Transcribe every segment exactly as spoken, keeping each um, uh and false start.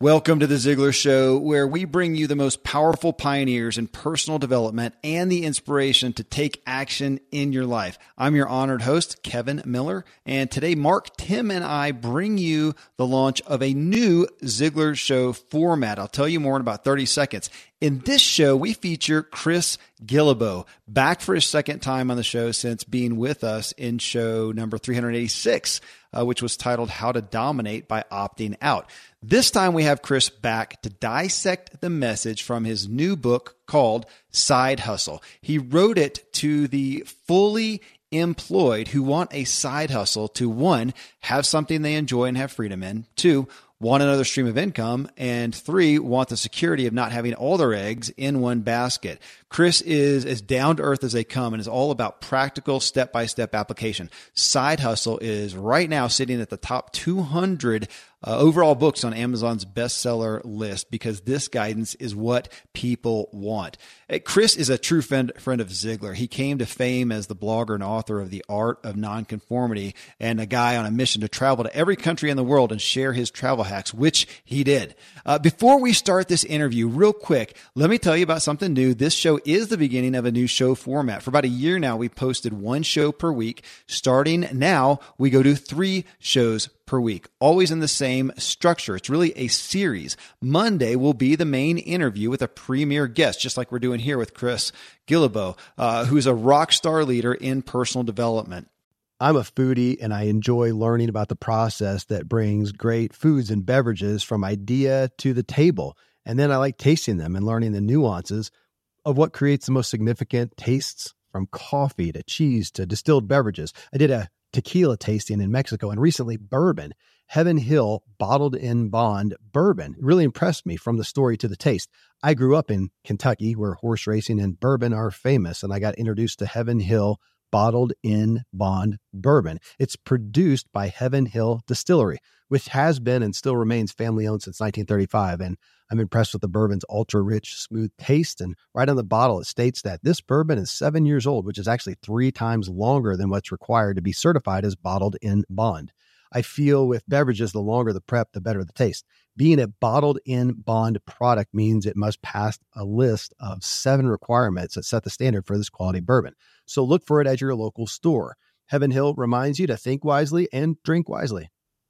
Welcome to The Ziglar Show, where we bring you the most powerful pioneers in personal development and the inspiration to take action in your life. I'm your honored host, Kevin Miller, and today Mark, Tim, and I bring you the launch of a new Ziglar Show format. I'll tell you more in about thirty seconds. In this show, we feature Chris Guillebeau, back for his second time on the show since being with us in show number three eighty-six, uh, which was titled How to Dominate by Opting Out. This time we have Chris back to dissect the message from his new book called Side Hustle. He wrote it to the fully employed who want a side hustle to, one, have something they enjoy and have freedom in, two, want another stream of income, and three, want the security of not having all their eggs in one basket. Chris is as down to earth as they come and is all about practical step-by-step application. Side Hustle is right now sitting at the top two hundred uh, overall books on Amazon's bestseller list because this guidance is what people want. Uh, Chris is a true friend, friend of Ziglar. He came to fame as the blogger and author of The Art of Nonconformity and a guy on a mission to travel to every country in the world and share his travel hacks, which he did. Uh, before we start this interview, real quick, let me tell you about something new. This show is the beginning of a new show format. For about a year now, we posted one show per week. Starting now, we go to three shows per week, always in the same structure. It's really a series. Monday will be the main interview with a premier guest, just like we're doing here with Chris Guillebeau, uh, who's a rock star leader in personal development. I'm a foodie and I enjoy learning about the process that brings great foods and beverages from idea to the table. And then I like tasting them and learning the nuances of what creates the most significant tastes, from coffee to cheese to distilled beverages. I did a tequila tasting in Mexico and recently bourbon. Heaven Hill Bottled in Bond bourbon really impressed me from the story to the taste. I grew up in Kentucky where horse racing and bourbon are famous, and I got introduced to Heaven Hill Bottled in Bond bourbon. It's produced by Heaven Hill Distillery, which has been and still remains family owned since nineteen thirty-five. And I'm impressed with the bourbon's ultra rich, smooth taste. And right on the bottle, it states that this bourbon is seven years old, which is actually three times longer than what's required to be certified as bottled in bond. I feel with beverages, the longer the prep, the better the taste. Being a bottled in bond product means it must pass a list of seven requirements that set the standard for this quality bourbon. So look for it at your local store. Heaven Hill reminds you to think wisely and drink wisely.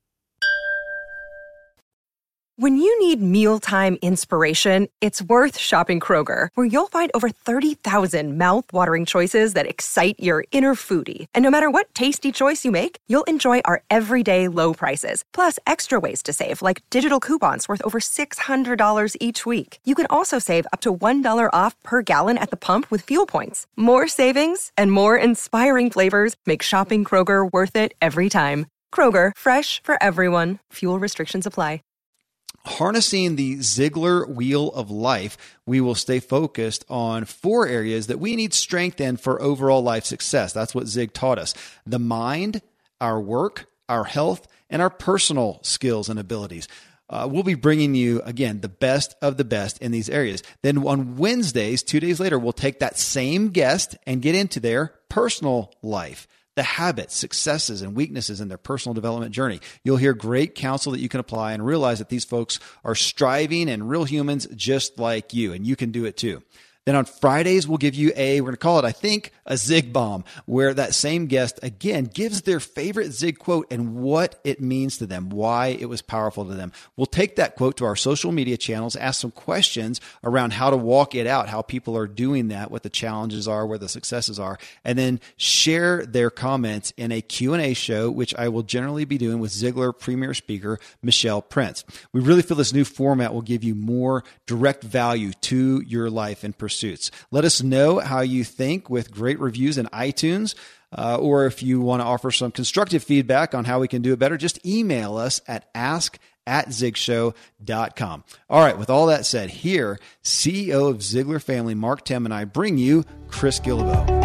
When you need mealtime inspiration, it's worth shopping Kroger, where you'll find over thirty thousand mouth-watering choices that excite your inner foodie. And no matter what tasty choice you make, you'll enjoy our everyday low prices, plus extra ways to save, like digital coupons worth over six hundred dollars each week. You can also save up to one dollar off per gallon at the pump with fuel points. More savings and more inspiring flavors make shopping Kroger worth it every time. Kroger, fresh for everyone. Fuel restrictions apply. Harnessing the Ziglar Wheel of Life, we will stay focused on four areas that we need strength in for overall life success. That's what Zig taught us. The mind, our work, our health, and our personal skills and abilities. Uh, we'll be bringing you, again, the best of the best in these areas. Then on Wednesdays, two days later, we'll take that same guest and get into their personal life, the habits, successes, and weaknesses in their personal development journey. You'll hear great counsel that you can apply and realize that these folks are striving and real humans just like you, and you can do it too. Then on Fridays, we'll give you a, we're going to call it, I think, a Zig Bomb, where that same guest, again, gives their favorite Zig quote and what it means to them, why it was powerful to them. We'll take that quote to our social media channels, ask some questions around how to walk it out, how people are doing that, what the challenges are, where the successes are, and then share their comments in a Q and A show, which I will generally be doing with Ziglar Premier Speaker Michelle Prince. We really feel this new format will give you more direct value to your life and pursuits. Let us know how you think with great reviews in iTunes, uh, or if you want to offer some constructive feedback on how we can do it better, just email us at ask at zigshow dot com. All right, with all that said, here, C E O of Ziglar Family, Mark Tim, and I bring you Chris Guillebeau.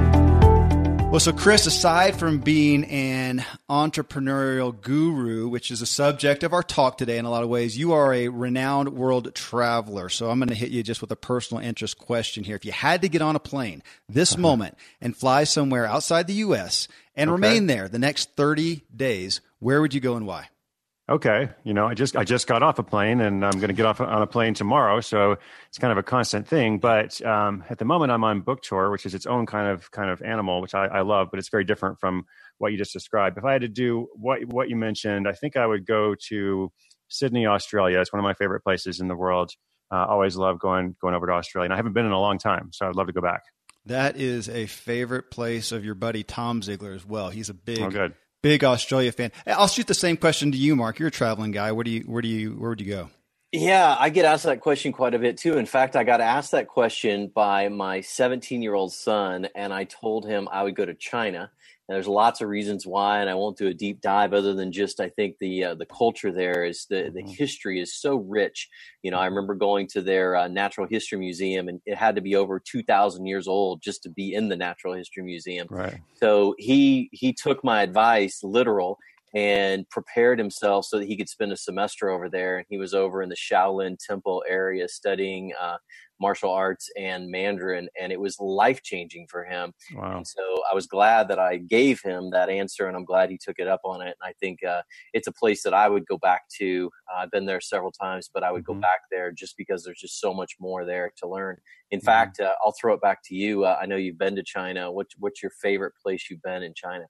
Well, so Chris, aside from being an entrepreneurial guru, which is a subject of our talk today in a lot of ways, you are a renowned world traveler. So I'm going to hit you just with a personal interest question here. If you had to get on a plane this uh-huh. moment and fly somewhere outside the U S and okay. remain there the next thirty days, where would you go and why? Okay. You know, I just, I just got off a plane and I'm going to get off on a plane tomorrow. So it's kind of a constant thing. But um, at the moment I'm on book tour, which is its own kind of, kind of animal, which I, I love, but it's very different from what you just described. If I had to do what, what you mentioned, I think I would go to Sydney, Australia. It's one of my favorite places in the world. Uh, always love going, going over to Australia, and I haven't been in a long time. So I'd love to go back. That is a favorite place of your buddy Tom Ziegler as well. He's a big, oh, good. big Australia fan. I'll shoot the same question to you, Mark. You're a traveling guy. Where do you, where do you, where would you go? Yeah, I get asked that question quite a bit too. In fact, I got asked that question by my seventeen-year-old son, and I told him I would go to China. And there's lots of reasons why, and I won't do a deep dive other than just I think the uh, the culture there is the the history is so rich. You know, I remember going to their uh, Natural History Museum, and it had to be over two thousand years old just to be in the Natural History Museum. Right. So he he took my advice literal and prepared himself so that he could spend a semester over there. And he was over in the Shaolin Temple area studying uh, martial arts and Mandarin, and it was life-changing for him. Wow. And so I was glad that I gave him that answer, and I'm glad he took it up on it. And I think uh, it's a place that I would go back to. Uh, I've been there several times, but I would mm-hmm. go back there just because there's just so much more there to learn. In mm-hmm. fact, uh, I'll throw it back to you. Uh, I know you've been to China. What, what's your favorite place you've been in China?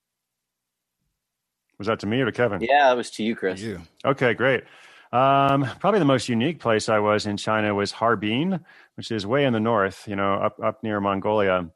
Was that to me or to Kevin? Yeah, it was to you, Chris. You. Okay, great. Um, probably the most unique place I was in China was Harbin, which is way in the north, you know, up, up near Mongolia.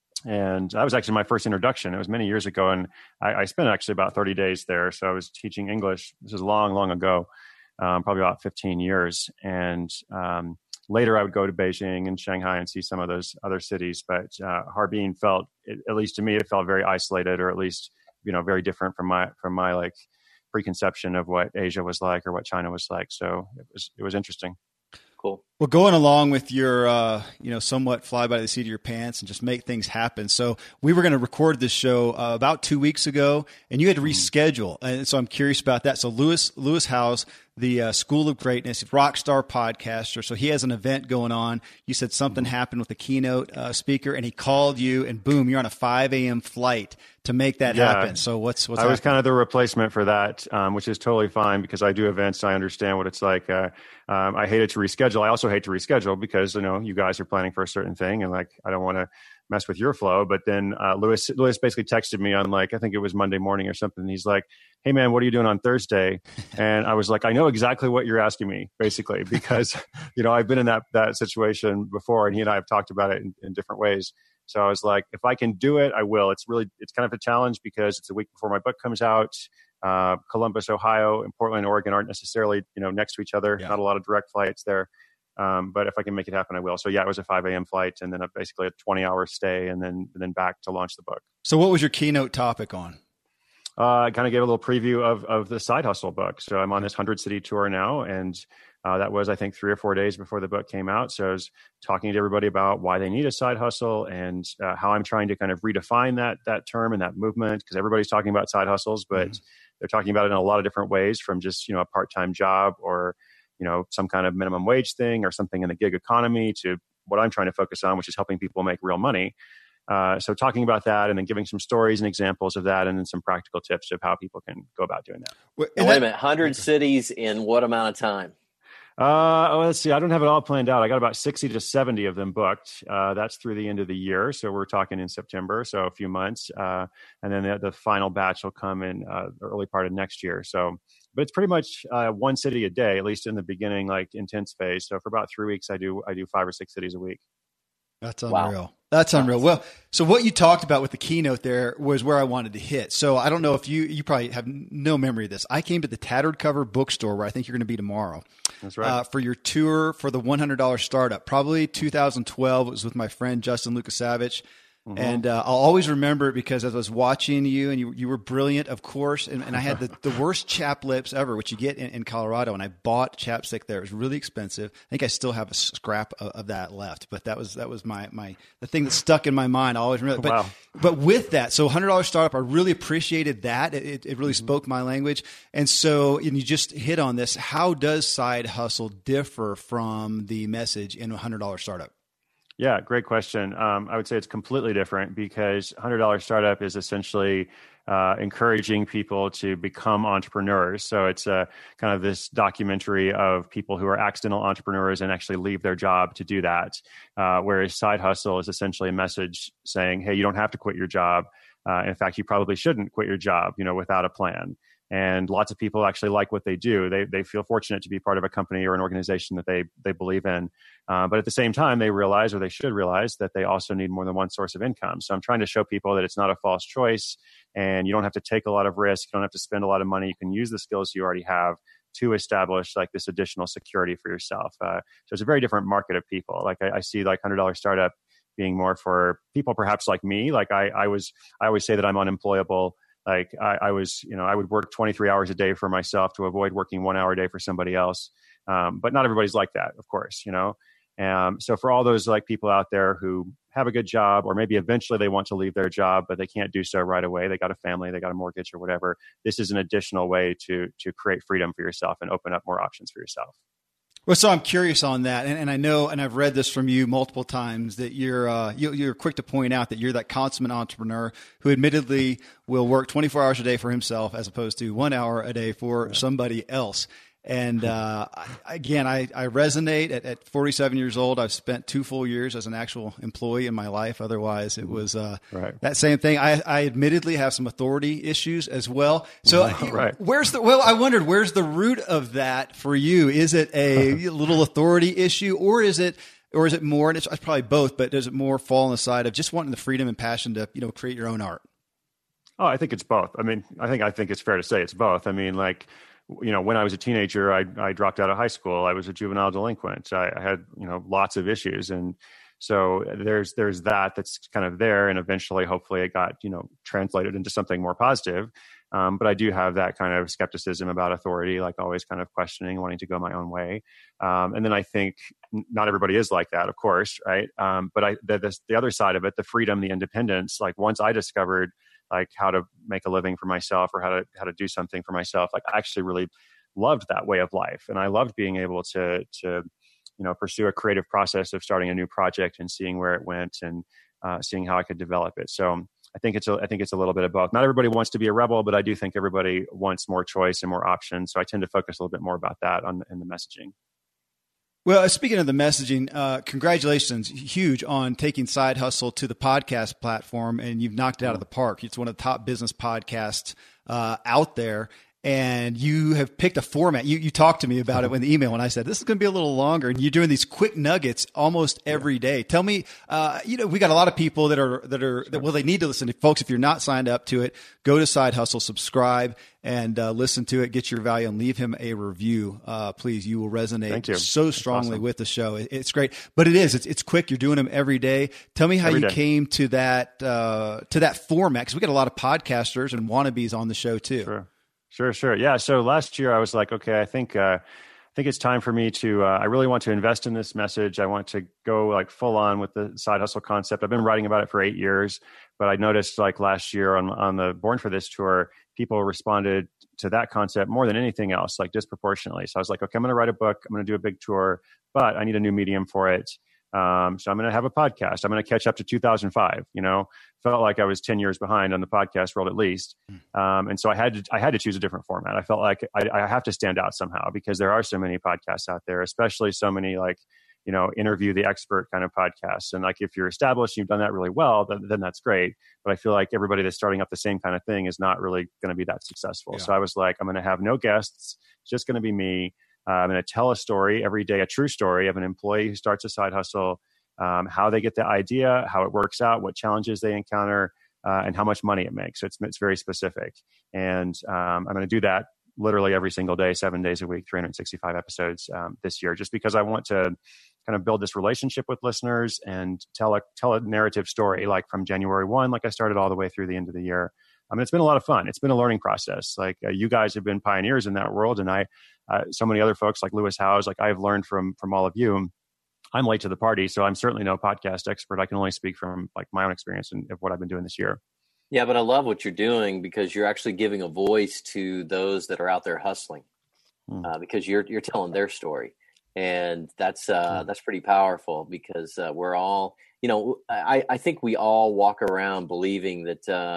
And that was actually my first introduction. It was many years ago. And I, I spent actually about thirty days there. So I was teaching English. This is long, long ago, um, probably about fifteen years. And um, later I would go to Beijing and Shanghai and see some of those other cities. But uh, Harbin felt, at least to me, it felt very isolated, or at least, you know, very different from my, from my like preconception of what Asia was like or what China was like. So it was, it was interesting. Cool. Well, going along with your, uh, you know, somewhat fly by the seat of your pants and just make things happen. So we were going to record this show uh, about two weeks ago, and you had to reschedule. And so I'm curious about that. So Lewis, Lewis Howes, the uh, School of Greatness, rock star podcaster. So he has an event going on. You said something happened with the keynote uh, speaker, and he called you, and boom, you're on a five a.m. flight to make that yeah. happen. So what's what's I happening? was kind of the replacement for that, um, which is totally fine because I do events. I understand what it's like. Uh, um, I hated to reschedule. I also hate to reschedule because, you know, you guys are planning for a certain thing, and like I don't want to mess with your flow. But then uh, Lewis, Lewis basically texted me on like, I think it was Monday morning or something. He's like, hey man, what are you doing on Thursday? And I was like, I know exactly what you're asking me, basically, because, you know, I've been in that, that situation before, and he and I have talked about it in, in different ways. So I was like, if I can do it, I will. It's really, it's kind of a challenge because it's a week before my book comes out. Uh, Columbus, Ohio, and Portland, Oregon aren't necessarily, you know, next to each other. Yeah. Not a lot of direct flights there. Um, but if I can make it happen, I will. So yeah, it was a five a.m. flight, and then a, basically a twenty hour stay, and then and then back to launch the book. So what was your keynote topic on? Uh, I kind of gave a little preview of of the Side Hustle book. So I'm on this hundred city tour now, and uh, that was I think three or four days before the book came out. So I was talking to everybody about why they need a side hustle and uh, how I'm trying to kind of redefine that that term and that movement, because everybody's talking about side hustles, but mm-hmm. they're talking about it in a lot of different ways, from just, you know, a part-time job or, you know, some kind of minimum wage thing or something in the gig economy, to what I'm trying to focus on, which is helping people make real money. Uh, so talking about that, and then giving some stories and examples of that, and then some practical tips of how people can go about doing that. Wait, wait a minute, one hundred cities in what amount of time? Uh, oh, let's see. I don't have it all planned out. I got about sixty to seventy of them booked. Uh, that's through the end of the year. So we're talking in September, so a few months. Uh, and then the, the final batch will come in uh, the early part of next year. So, but it's pretty much uh, one city a day, at least in the beginning, like intense phase. So for about three weeks, I do I do five or six cities a week. That's unreal. Wow. That's unreal. Well, so what you talked about with the keynote there was where I wanted to hit. So I don't know if you, you probably have no memory of this. I came to the Tattered Cover bookstore, where I think you're going to be tomorrow. That's right. Uh, for your tour for the one hundred dollars startup, probably two thousand twelve. It was with my friend, Justin Lukasavich. Mm-hmm. And uh, I'll always remember it because as I was watching you, and you you were brilliant, of course, and, and I had the, the worst chap lips ever, which you get in, in Colorado, and I bought chapstick there. It was really expensive. I think I still have a scrap of, of that left, but that was that was my my the thing that stuck in my mind. I always remember. But wow. but with that, so one hundred dollars startup, I really appreciated that. It it really mm-hmm. spoke my language, and so and you just hit on this. How does Side Hustle differ from the message in a one hundred dollars startup? Yeah, great question. Um, I would say it's completely different because one hundred dollars startup is essentially uh, encouraging people to become entrepreneurs. So it's a kind of this documentary of people who are accidental entrepreneurs and actually leave their job to do that. Uh, whereas Side Hustle is essentially a message saying, hey, you don't have to quit your job. Uh, in fact, you probably shouldn't quit your job, you know, without a plan. And lots of people actually like what they do. They they feel fortunate to be part of a company or an organization that they they believe in. Uh, but at the same time, they realize, or they should realize, that they also need more than one source of income. So I'm trying to show people that it's not a false choice, and you don't have to take a lot of risk. You don't have to spend a lot of money. You can use the skills you already have to establish like this additional security for yourself. Uh, so it's a very different market of people. Like I, I see like one hundred dollar startup being more for people perhaps like me. Like I, I was, I always say that I'm unemployable. Like I, I was, you know, I would work twenty-three hours a day for myself to avoid working one hour a day for somebody else. Um, but not everybody's like that, of course, you know? Um, so for all those like people out there who have a good job, or maybe eventually they want to leave their job, but they can't do so right away. They got a family, they got a mortgage or whatever. This is an additional way to, to create freedom for yourself and open up more options for yourself. Well, so I'm curious on that, and, and I know, and I've read this from you multiple times, that you're uh, you, you're quick to point out that you're that consummate entrepreneur who admittedly will work twenty-four hours a day for himself as opposed to one hour a day for somebody else. And uh, again, I, I resonate. At, at forty-seven years old, I've spent two full years as an actual employee in my life. Otherwise, it was uh, right. that same thing. I, I admittedly have some authority issues as well. So right. where's the, well, I wondered, where's the root of that for you? Is it a little authority issue, or is it, or is it more, and it's, it's probably both, but does it more fall on the side of just wanting the freedom and passion to, you know, create your own art? Oh, I think it's both. I mean, I think, I think it's fair to say it's both. I mean, like, you know, when I was a teenager, I, I dropped out of high school. I was a juvenile delinquent. I, I had, you know, lots of issues. And so there's, there's that that's kind of there. And eventually, hopefully it got, you know, translated into something more positive. Um, but I do have that kind of skepticism about authority, like always kind of questioning, wanting to go my own way. Um, and then I think not everybody is like that, of course. Right. Um, but I, the, the, the other side of it, the freedom, the independence, like once I discovered like how to make a living for myself, or how to, how to do something for myself. Like I actually really loved that way of life. And I loved being able to, to, you know, pursue a creative process of starting a new project and seeing where it went, and uh, seeing how I could develop it. So I think it's a, I think it's a little bit of both. Not everybody wants to be a rebel, but I do think everybody wants more choice and more options. So I tend to focus a little bit more about that on in the messaging. Well, speaking of the messaging, uh, congratulations, huge on taking Side Hustle to the podcast platform, and you've knocked it out of the park. It's one of the top business podcasts uh, out there, and you have picked a format. You you talked to me about it in the email when I said, this is going to be a little longer, and you're doing these quick nuggets almost every day. Tell me, uh, you know, we got a lot of people that are, that are, that, well, they need to listen to. Folks, if you're not signed up to it, go to Side Hustle, subscribe, and uh, listen to it, get your value, and leave him a review. Uh, please, you will resonate you. so strongly awesome. with the show. It, it's great, but it is, it's, it's quick. You're doing them every day. Tell me how every you day. came to that, uh, to that format. Cause we got a lot of podcasters and wannabes on the show too. Sure. Sure, sure. Yeah. So last year I was like, okay, I think, uh, I think it's time for me to, uh, I really want to invest in this message. I want to go like full on with the side hustle concept. I've been writing about it for eight years, but I noticed like last year on, on the Born for This tour, people responded to that concept more than anything else, like disproportionately. So I was like, okay, I'm going to write a book. I'm going to do a big tour, but I need a new medium for it. Um, so I'm going to have a podcast. I'm going to catch up to two thousand five, you know, felt like I was ten years behind on the podcast world at least. Um, and so I had to, I had to choose a different format. I felt like I, I have to stand out somehow, because there are so many podcasts out there, especially so many like, you know, interview the expert kind of podcasts. And like, if you're established, you've done that really well, then, then that's great. But I feel like everybody that's starting up the same kind of thing is not really going to be that successful. Yeah. So I was like, I'm going to have no guests. It's just going to be me. Uh, I'm going to tell a story every day, a true story of an employee who starts a side hustle, um, how they get the idea, how it works out, what challenges they encounter, uh, and how much money it makes. So it's, it's very specific. And um, I'm going to do that literally every single day, seven days a week, three hundred sixty-five episodes um, this year, just because I want to kind of build this relationship with listeners and tell a, tell a narrative story, like from January first, like I started all the way through the end of the year. I mean, it's been a lot of fun. It's been a learning process. Like uh, you guys have been pioneers in that world. And I, uh, so many other folks like Lewis Howes, like I've learned from, from all of you. I'm late to the party, so I'm certainly no podcast expert. I can only speak from like my own experience and of what I've been doing this year. Yeah, but I love what you're doing, because you're actually giving a voice to those that are out there hustling, hmm. uh, because you're, you're telling their story. And that's, uh, hmm. that's pretty powerful, because uh, we're all, you know, I, I think we all walk around believing that, uh,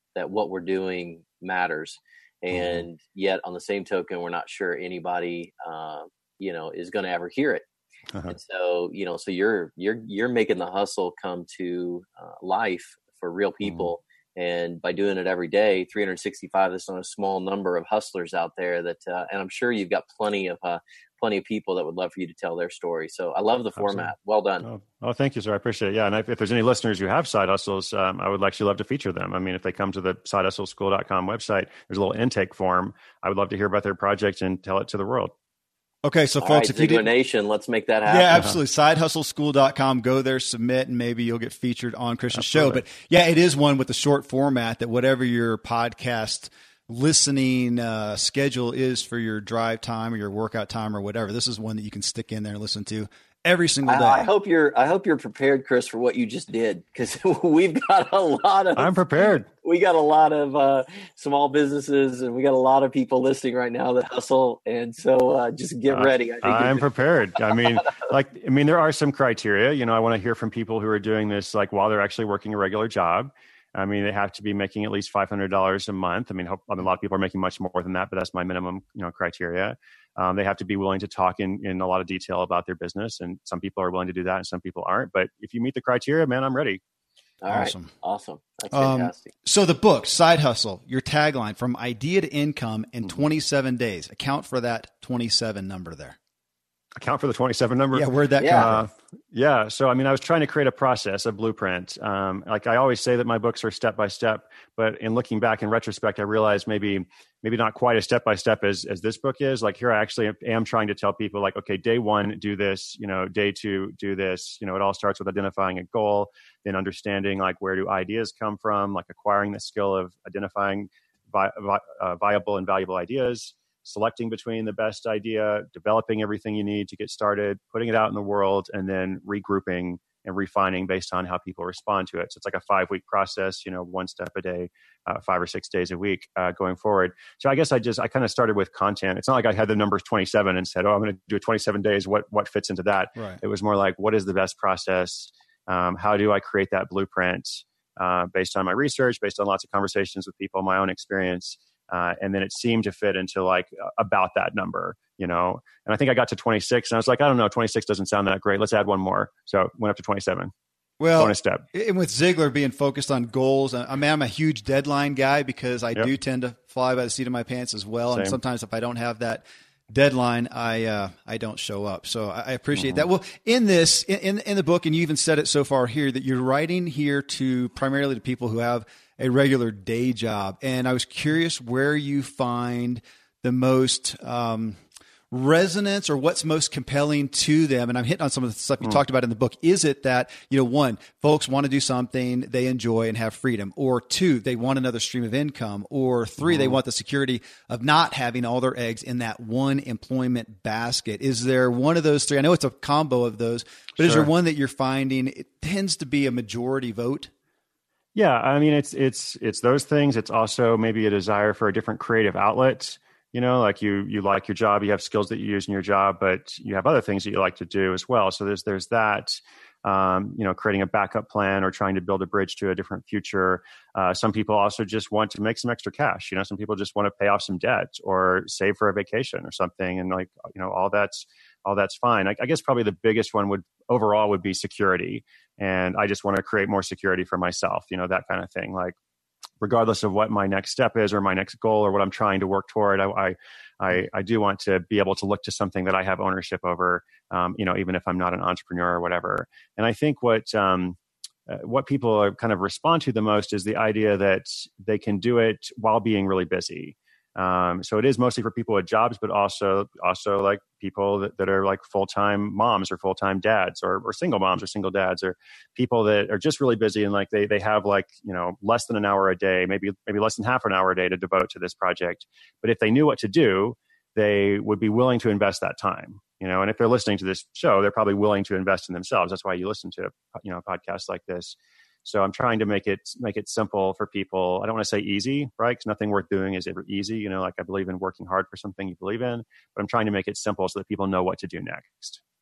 that what we're doing matters. And mm-hmm. yet on the same token, we're not sure anybody, uh, you know, is going to ever hear it. Uh-huh. And so, you know, so you're, you're, you're making the hustle come to uh, life for real people. Mm-hmm. And by doing it every day, three hundred sixty-five, there's not a small number of hustlers out there that, uh, and I'm sure you've got plenty of, uh, plenty of people that would love for you to tell their story. So I love the format. Absolutely. Well done. Oh, oh, thank you, sir. I appreciate it. Yeah. And if, if there's any listeners who have side hustles, um, I would actually love to feature them. I mean, if they come to the side hustle school dot com website, there's a little intake form. I would love to hear about their project and tell it to the world. Okay, so All folks, right, if you did Nation, let's make that happen. Yeah, absolutely. side hustle school dot com. Go there, submit, and maybe you'll get featured on Christian's show. But yeah, it is one with the short format that whatever your podcast listening uh, schedule is for your drive time or your workout time or whatever, this is one that you can stick in there and listen to every single day. I, I hope you're. I hope you're prepared, Chris, for what you just did, because we've got a lot of. I'm prepared. We got a lot of uh, small businesses, and we got a lot of people listening right now that hustle, and so uh, just get ready. I think I'm prepared. I mean, like, I mean, there are some criteria. You know, I want to hear from people who are doing this like while they're actually working a regular job. I mean, they have to be making at least five hundred dollars a month. I mean, hope, I mean, a lot of people are making much more than that, but that's my minimum, you know, criteria. Um, they have to be willing to talk in, in a lot of detail about their business. And some people are willing to do that and some people aren't. But if you meet the criteria, man, I'm ready. All awesome. Right. Awesome. That's um, fantastic. So the book, Side Hustle, your tagline, from idea to income in twenty-seven days. Account for that twenty-seven number there. Account for the twenty-seven number? Yeah, where'd that yeah. come from? Uh, yeah. So, I mean, I was trying to create a process, a blueprint. Um, like I always say that my books are step by step, but in looking back in retrospect, I realized maybe, maybe not quite as step by step as, as this book is. Like here, I actually am trying to tell people like, okay, day one, do this, you know, day two, do this. You know, it all starts with identifying a goal, then understanding like where do ideas come from, like acquiring the skill of identifying vi- vi- uh, viable and valuable ideas, selecting between the best idea, developing everything you need to get started, putting it out in the world, and then regrouping and refining based on how people respond to it. So it's like a five-week process, you know, one step a day, uh, five or six days a week uh, going forward. So I guess I just, I kind of started with content. It's not like I had the numbers twenty-seven and said, oh, I'm going to do it twenty-seven days. What what fits into that? Right. It was more like, what is the best process? Um, how do I create that blueprint uh, based on my research, based on lots of conversations with people, my own experience? Uh, and then it seemed to fit into like uh, about that number, you know, and I think I got to twenty-six and I was like, I don't know, twenty-six doesn't sound that great. Let's add one more. So went up to twenty-seven. Well, bonus step. And with Ziglar being focused on goals, I mean, I'm a huge deadline guy because I yep. do tend to fly by the seat of my pants as well. Same. And sometimes if I don't have that deadline, I uh, I don't show up. So I appreciate mm-hmm. that. Well, in this, in in the book, and you even said it so far here, that you're writing here to primarily to people who have a regular day job. And I was curious where you find the most um, resonance or what's most compelling to them. And I'm hitting on some of the stuff you mm. talked about in the book. Is it that, you know, one, folks want to do something they enjoy and have freedom, or two, they want another stream of income, or three, mm. they want the security of not having all their eggs in that one employment basket? Is there one of those three? I know it's a combo of those, but sure. is there one that you're finding it tends to be a majority vote? Yeah, I mean, it's it's it's those things. It's also maybe a desire for a different creative outlet. You know, like you you like your job, you have skills that you use in your job, but you have other things that you like to do as well. So there's there's that. Um, you know, creating a backup plan or trying to build a bridge to a different future. Uh, some people also just want to make some extra cash. You know, some people just want to pay off some debt or save for a vacation or something, and like you know, all that's all that's fine. I, I guess probably the biggest one would overall would be security. And I just want to create more security for myself, you know, that kind of thing. Like, regardless of what my next step is or my next goal or what I'm trying to work toward, I I, I do want to be able to look to something that I have ownership over, um, you know, even if I'm not an entrepreneur or whatever. And I think what um, uh, what people kind of respond to the most is the idea that they can do it while being really busy. Um, so it is mostly for people with jobs, but also, also like people that, that are like full-time moms or full-time dads or, or single moms or single dads, or people that are just really busy and like they, they have like, you know, less than an hour a day, maybe, maybe less than half an hour a day to devote to this project. But if they knew what to do, they would be willing to invest that time, you know, and if they're listening to this show, they're probably willing to invest in themselves. That's why you listen to, you know, podcasts like this. So I'm trying to make it make it simple for people. I don't want to say easy, right? Because nothing worth doing is ever easy. You know, like I believe in working hard for something you believe in, but I'm trying to make it simple so that people know what to do next.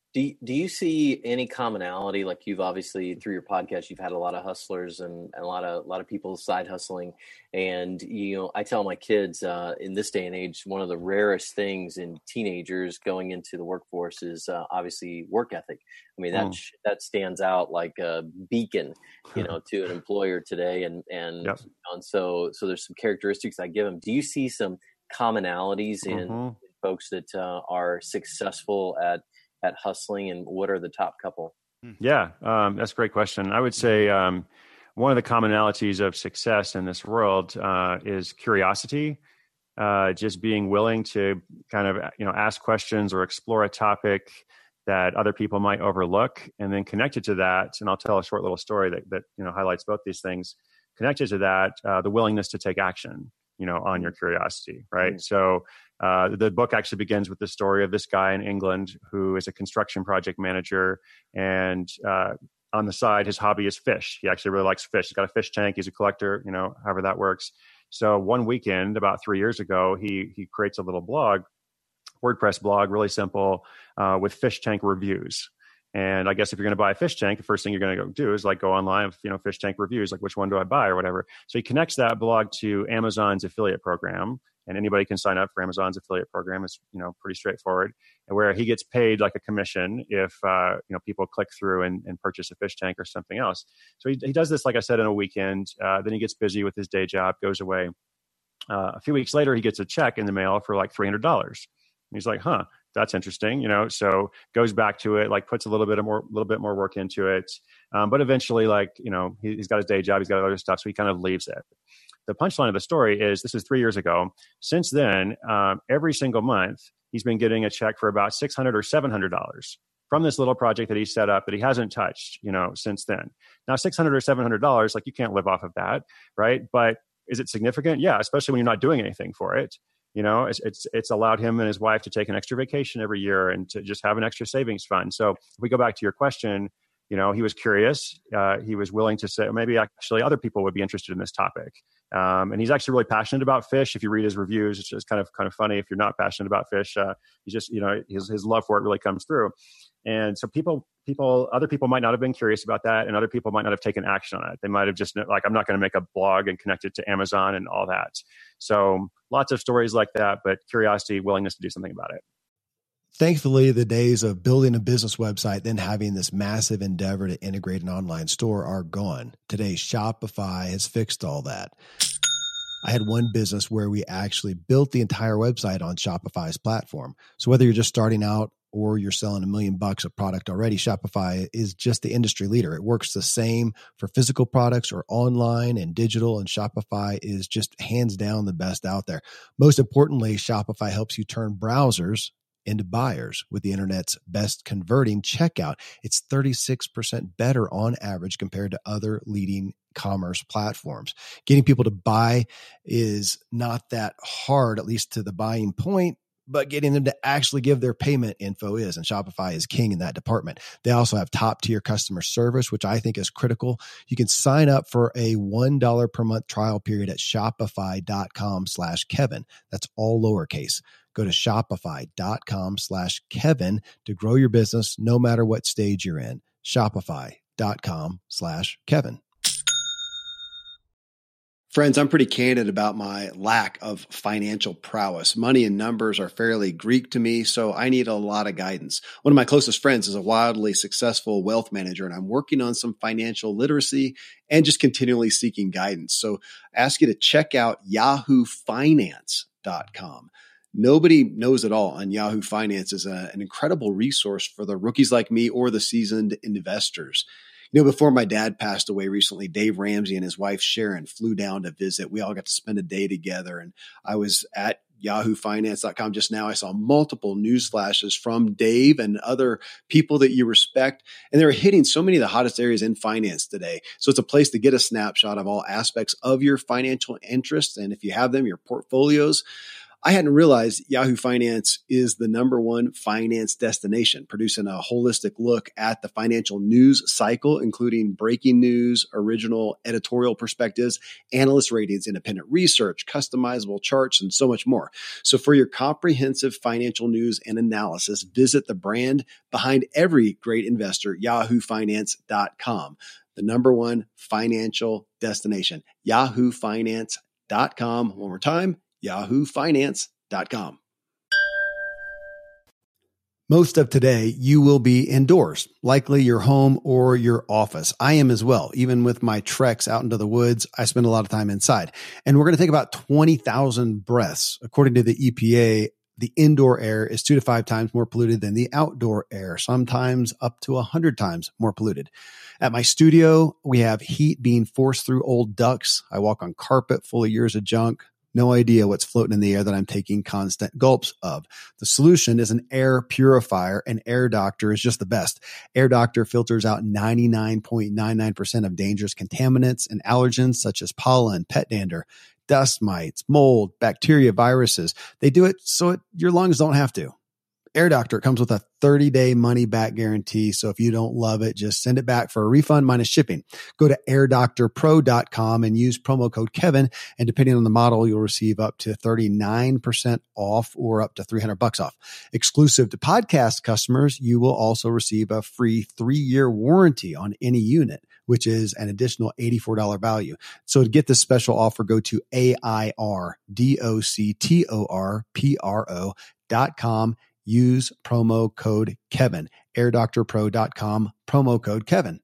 Do, do you see any commonality? Like you've obviously through your podcast, you've had a lot of hustlers and, and a lot of a lot of people side hustling. And you know, I tell my kids uh, in this day and age, one of the rarest things in teenagers going into the workforce is uh, obviously work ethic. I mean, that mm. that stands out like a beacon, you know, to an employer today. And and, yep. and so so there's some characteristics I give them. Do you see some commonalities in mm-hmm. folks that uh, are successful at at hustling, and what are the top couple? Yeah, um, that's a great question. I would say um, one of the commonalities of success in this world uh, is curiosity, uh, just being willing to kind of, you know, ask questions or explore a topic that other people might overlook, and then connected to that. And I'll tell a short little story that, that you know, highlights both these things. Connected to that, uh, the willingness to take action, you know, on your curiosity, right? Mm-hmm. So uh, the book actually begins with the story of this guy in England who is a construction project manager, and uh, on the side, his hobby is fish. He actually really likes fish. He's got a fish tank. He's a collector, you know, however that works. So one weekend, about three years ago, he he creates a little blog, WordPress blog, really simple, uh, with fish tank reviews. And I guess if you're going to buy a fish tank, the first thing you're going to go do is like go online, you know, fish tank reviews, like which one do I buy or whatever. So he connects that blog to Amazon's affiliate program, and anybody can sign up for Amazon's affiliate program. It's, you know, pretty straightforward, and where he gets paid like a commission if, uh, you know, people click through and, and purchase a fish tank or something else. So he, he does this, like I said, in a weekend. Uh, then he gets busy with his day job, goes away. Uh, a few weeks later, he gets a check in the mail for like three hundred dollars. And he's like, huh, that's interesting, you know, so goes back to it, like puts a little bit of more, little bit more work into it. Um, but eventually, like, you know, he, he's got his day job, he's got other stuff. So he kind of leaves it. The punchline of the story is this is three years ago. Since then, um, every single month, he's been getting a check for about six hundred dollars or seven hundred dollars from this little project that he set up that he hasn't touched, you know, since then. Now, six hundred dollars or seven hundred dollars, like you can't live off of that, right? But is it significant? Yeah, especially when you're not doing anything for it. You know, it's, it's it's allowed him and his wife to take an extra vacation every year and to just have an extra savings fund. So if we go back to your question, you know, he was curious. Uh, he was willing to say, maybe actually other people would be interested in this topic. Um, and he's actually really passionate about fish. If you read his reviews, it's just kind of kind of funny. If you're not passionate about fish, uh, he just, you know, his his love for it really comes through. And so people, people, other people might not have been curious about that, and other people might not have taken action on it. They might have just like, I'm not going to make a blog and connect it to Amazon and all that. So lots of stories like that, but curiosity, willingness to do something about it. Thankfully, the days of building a business website, then having this massive endeavor to integrate an online store are gone. Today, Shopify has fixed all that. I had one business where we actually built the entire website on Shopify's platform. So whether you're just starting out or you're selling a million bucks of product already, Shopify is just the industry leader. It works the same for physical products or online and digital, and Shopify is just hands down the best out there. Most importantly, Shopify helps you turn browsers into buyers with the internet's best converting checkout. It's thirty-six percent better on average compared to other leading commerce platforms. Getting people to buy is not that hard, at least to the buying point, but getting them to actually give their payment info is, and Shopify is king in that department. They also have top tier customer service, which I think is critical. You can sign up for a one dollar per month trial period at shopify.com slash Kevin. That's all lowercase. Go to shopify.com slash Kevin to grow your business no matter what stage you're in. Shopify.com slash Kevin. Friends, I'm pretty candid about my lack of financial prowess. Money and numbers are fairly Greek to me, so I need a lot of guidance. One of my closest friends is a wildly successful wealth manager, and I'm working on some financial literacy and just continually seeking guidance. So I ask you to check out yahoo finance dot com. Nobody knows it all, and Yahoo Finance is a, an incredible resource for the rookies like me or the seasoned investors. You know, before my dad passed away recently, Dave Ramsey and his wife Sharon flew down to visit. We all got to spend a day together, and I was at yahoo finance dot com just now. I saw multiple news flashes from Dave and other people that you respect, and they're hitting so many of the hottest areas in finance today. So it's a place to get a snapshot of all aspects of your financial interests, and if you have them, your portfolios. I hadn't realized Yahoo Finance is the number one finance destination, producing a holistic look at the financial news cycle, including breaking news, original editorial perspectives, analyst ratings, independent research, customizable charts, and so much more. So for your comprehensive financial news and analysis, visit the brand behind every great investor, yahoo finance dot com, the number one financial destination, yahoo finance dot com. One more time, yahoo finance dot com. Most of today, you will be indoors, likely your home or your office. I am as well. Even with my treks out into the woods, I spend a lot of time inside. And we're going to take about twenty thousand breaths. According to the E P A, the indoor air is two to five times more polluted than the outdoor air, sometimes up to one hundred times more polluted. At my studio, we have heat being forced through old ducts. I walk on carpet full of years of junk. No idea what's floating in the air that I'm taking constant gulps of. The solution is an air purifier, and Air Doctor is just the best. Air Doctor filters out ninety-nine point nine nine percent of dangerous contaminants and allergens such as pollen, pet dander, dust mites, mold, bacteria, viruses. They do it so it, your lungs don't have to. Air Doctor comes with a thirty-day money-back guarantee, so if you don't love it, just send it back for a refund minus shipping. Go to air doctor pro dot com and use promo code Kevin, and depending on the model, you'll receive up to thirty-nine percent off or up to three hundred bucks off. Exclusive to podcast customers, you will also receive a free three-year warranty on any unit, which is an additional eighty-four dollars value. So to get this special offer, go to A I R D O C T O R P R O dot com. Use promo code Kevin, air doctor pro dot com, promo code Kevin.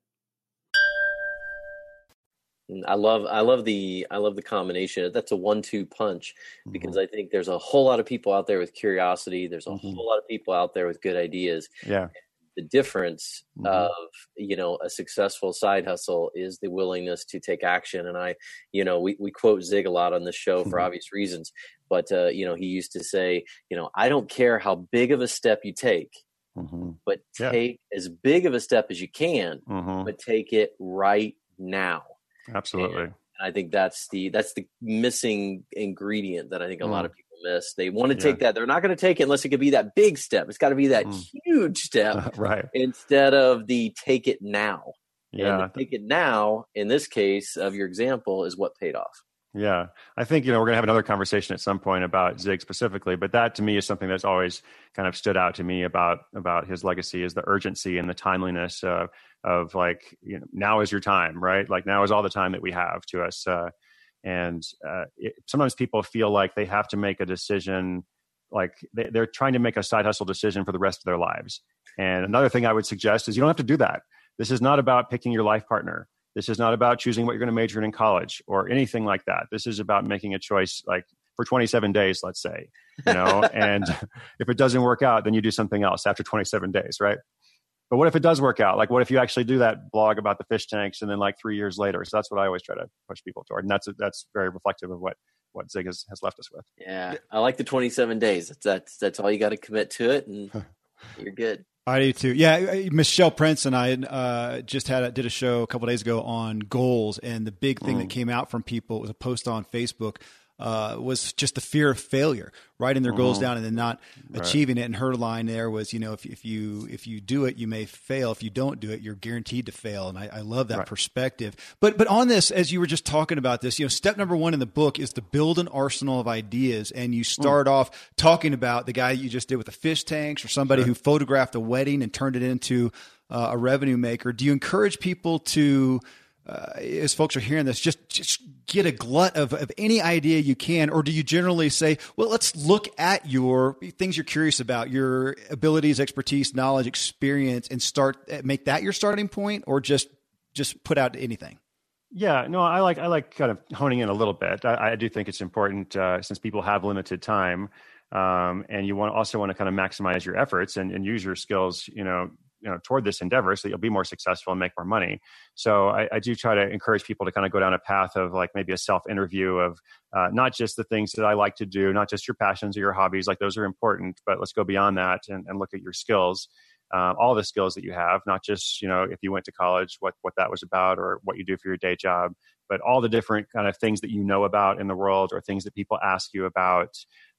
I love, I love the, I love the combination. That's a one-two punch, because mm-hmm. I think there's a whole lot of people out there with curiosity. There's a mm-hmm. whole lot of people out there with good ideas. Yeah. The difference mm-hmm. of, you know, a successful side hustle is the willingness to take action. And I, you know, we, we quote Zig a lot on this show for mm-hmm. obvious reasons, but, uh, you know, he used to say, you know, I don't care how big of a step you take, mm-hmm. but take yeah. as big of a step as you can, mm-hmm. but take it right now. Absolutely. And I think that's the, that's the missing ingredient that I think a mm. lot of people miss. They want to take yeah. that. They're not going to take it unless it could be that big step. It's got to be that mm. huge step, right? Instead of the take it now. Yeah. And the take it now, in this case of your example, is what paid off. Yeah. I think, you know, we're going to have another conversation at some point about Zig specifically, but that to me is something that's always kind of stood out to me about, about his legacy, is the urgency and the timeliness uh, of like, you know, now is your time, right? Like now is all the time that we have to us. Uh, and uh, it, sometimes people feel like they have to make a decision, like they, they're trying to make a side hustle decision for the rest of their lives. And another thing I would suggest is you don't have to do that. This is not about picking your life partner. This is not about choosing what you're going to major in in college or anything like that. This is about making a choice, like for twenty-seven days, let's say, you know, and if it doesn't work out, then you do something else after twenty-seven days, right? But what if it does work out? Like, what if you actually do that blog about the fish tanks and then like three years later? So that's what I always try to push people toward. And that's, that's very reflective of what, what Zig has, has left us with. Yeah. I like the twenty-seven days. That's, that's, that's all you got to commit to it, and you're good. I do too. Yeah, Michelle Prince and I uh, just had a, did a show a couple of days ago on goals, and the big thing mm. that came out from people was a post on Facebook uh, was just the fear of failure, writing their mm-hmm. goals down and then not right. achieving it. And her line there was, you know, if if you if you do it, you may fail. If you don't do it, you're guaranteed to fail. And I, I love that right. perspective. But but on this, as you were just talking about this, you know, step number one in the book is to build an arsenal of ideas. And you start mm. off talking about the guy you just did with the fish tanks, or somebody sure. who photographed a wedding and turned it into uh, a revenue maker. Do you encourage people to, uh, as folks are hearing this, just just get a glut of, of any idea you can? Or do you generally say, well, let's look at your things you're curious about, your abilities, expertise, knowledge, experience, and start make that your starting point, or just just put out anything? Yeah, no, I like I like kind of honing in a little bit. I, I do think it's important uh, since people have limited time, um, and you want also want to kind of maximize your efforts and, and use your skills, you know, you know, toward this endeavor, so you'll be more successful and make more money. So I, I do try to encourage people to kind of go down a path of like maybe a self-interview of uh, not just the things that I like to do, not just your passions or your hobbies, like those are important, but let's go beyond that and, and look at your skills, um, all the skills that you have, not just, you know, if you went to college, what, what that was about or what you do for your day job, but all the different kind of things that you know about in the world or things that people ask you about.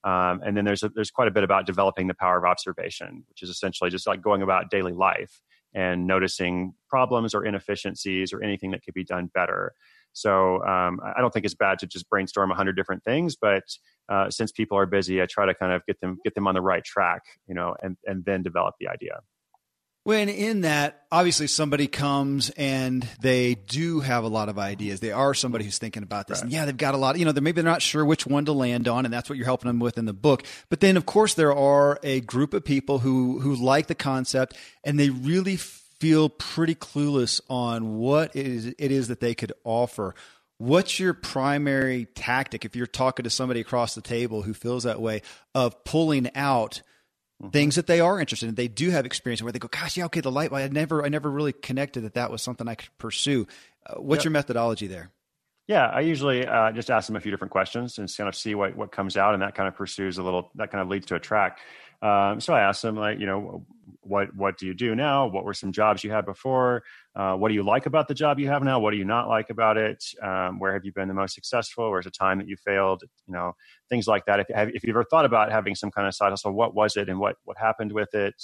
Um, and then there's a, there's quite a bit about developing the power of observation, which is essentially just like going about daily life and noticing problems or inefficiencies or anything that could be done better. So um, I don't think it's bad to just brainstorm a hundred different things, but uh, since people are busy, I try to kind of get them get them on the right track, you know, and and then develop the idea. When in that, obviously somebody comes and they do have a lot of ideas. They are somebody who's thinking about this. Right. And yeah, they've got a lot, you know, they're maybe they're not sure which one to land on, and that's what you're helping them with in the book. But then, of course, there are a group of people who who like the concept, and they really feel pretty clueless on what it is, it is that they could offer. What's your primary tactic if you're talking to somebody across the table who feels that way, of pulling out things that they are interested in, they do have experience where they go, gosh, yeah, okay, the light, I never, I never really connected that that was something I could pursue. Uh, what's yep. your methodology there? Yeah, I usually uh, just ask them a few different questions and kind of see what, what comes out, and that kind of pursues a little, that kind of leads to a track. Um, so I asked them, like, you know, what what do you do now? What were some jobs you had before? Uh, what do you like about the job you have now? What do you not like about it? Um, where have you been the most successful? Where's a time that you failed? You know, things like that. If, if you've ever thought about having some kind of side hustle, what was it and what what happened with it?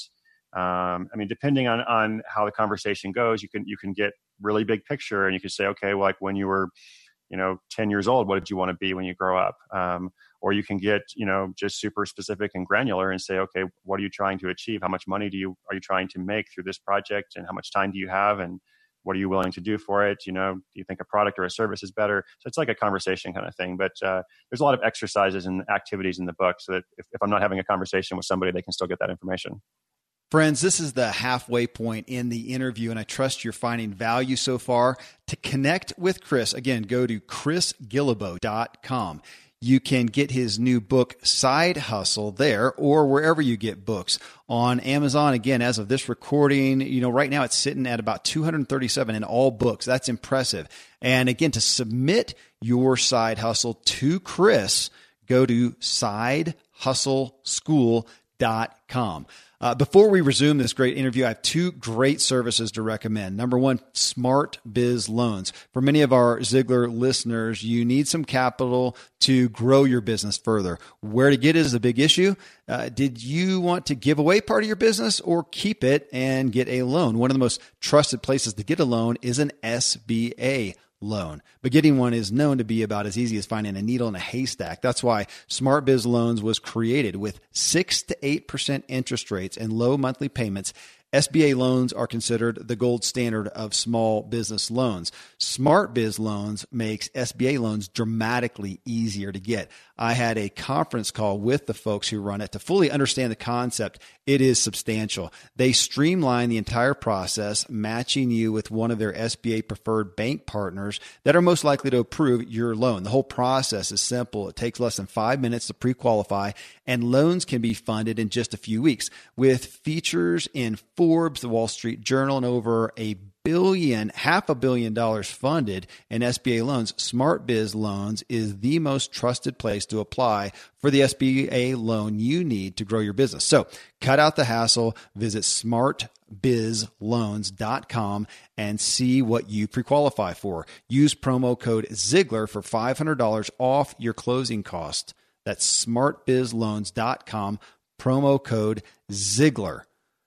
Um, I mean, depending on on how the conversation goes, you can you can get really big picture, and you can say, okay, well, like when you were, you know, ten years old, what did you want to be when you grow up? Um, or you can get, you know, just super specific and granular and say, okay, what are you trying to achieve? How much money do you, are you trying to make through this project? And how much time do you have? And what are you willing to do for it? You know, do you think a product or a service is better? So it's like a conversation kind of thing. But uh, there's a lot of exercises and activities in the book so that if, if I'm not having a conversation with somebody, they can still get that information. Friends, this is the halfway point in the interview, and I trust you're finding value so far. To connect with Chris, again, go to chris guillebeau dot com. You can get his new book, Side Hustle, there or wherever you get books. On Amazon, again, as of this recording, you know, right now it's sitting at about two hundred thirty-seven in all books. That's impressive. And again, to submit your side hustle to Chris, go to side hustle school dot com. Uh, before we resume this great interview, I have two great services to recommend. Number one, Smart Biz Loans. For many of our Ziglar listeners, you need some capital to grow your business further. Where to get it is a big issue. Uh, did you want to give away part of your business or keep it and get a loan? One of the most trusted places to get a loan is an S B A loan. But getting one is known to be about as easy as finding a needle in a haystack. That's why Smart Biz Loans was created. With six to eight percent interest rates and low monthly payments, S B A loans are considered the gold standard of small business loans. Smart Biz Loans makes S B A loans dramatically easier to get. I had a conference call with the folks who run it to fully understand the concept. It is substantial. They streamline the entire process, matching you with one of their S B A preferred bank partners that are most likely to approve your loan. The whole process is simple. It takes less than five minutes to pre-qualify, and loans can be funded in just a few weeks. With features in Forbes, the Wall Street Journal, and over a billion, half a billion dollars funded in S B A loans, Smart Biz Loans is the most trusted place to apply for the S B A loan you need to grow your business. So cut out the hassle. Visit smart biz loans dot com and see what you pre-qualify for. Use promo code Ziglar for five hundred dollars off your closing cost. That's smart biz loans dot com, promo code Ziglar.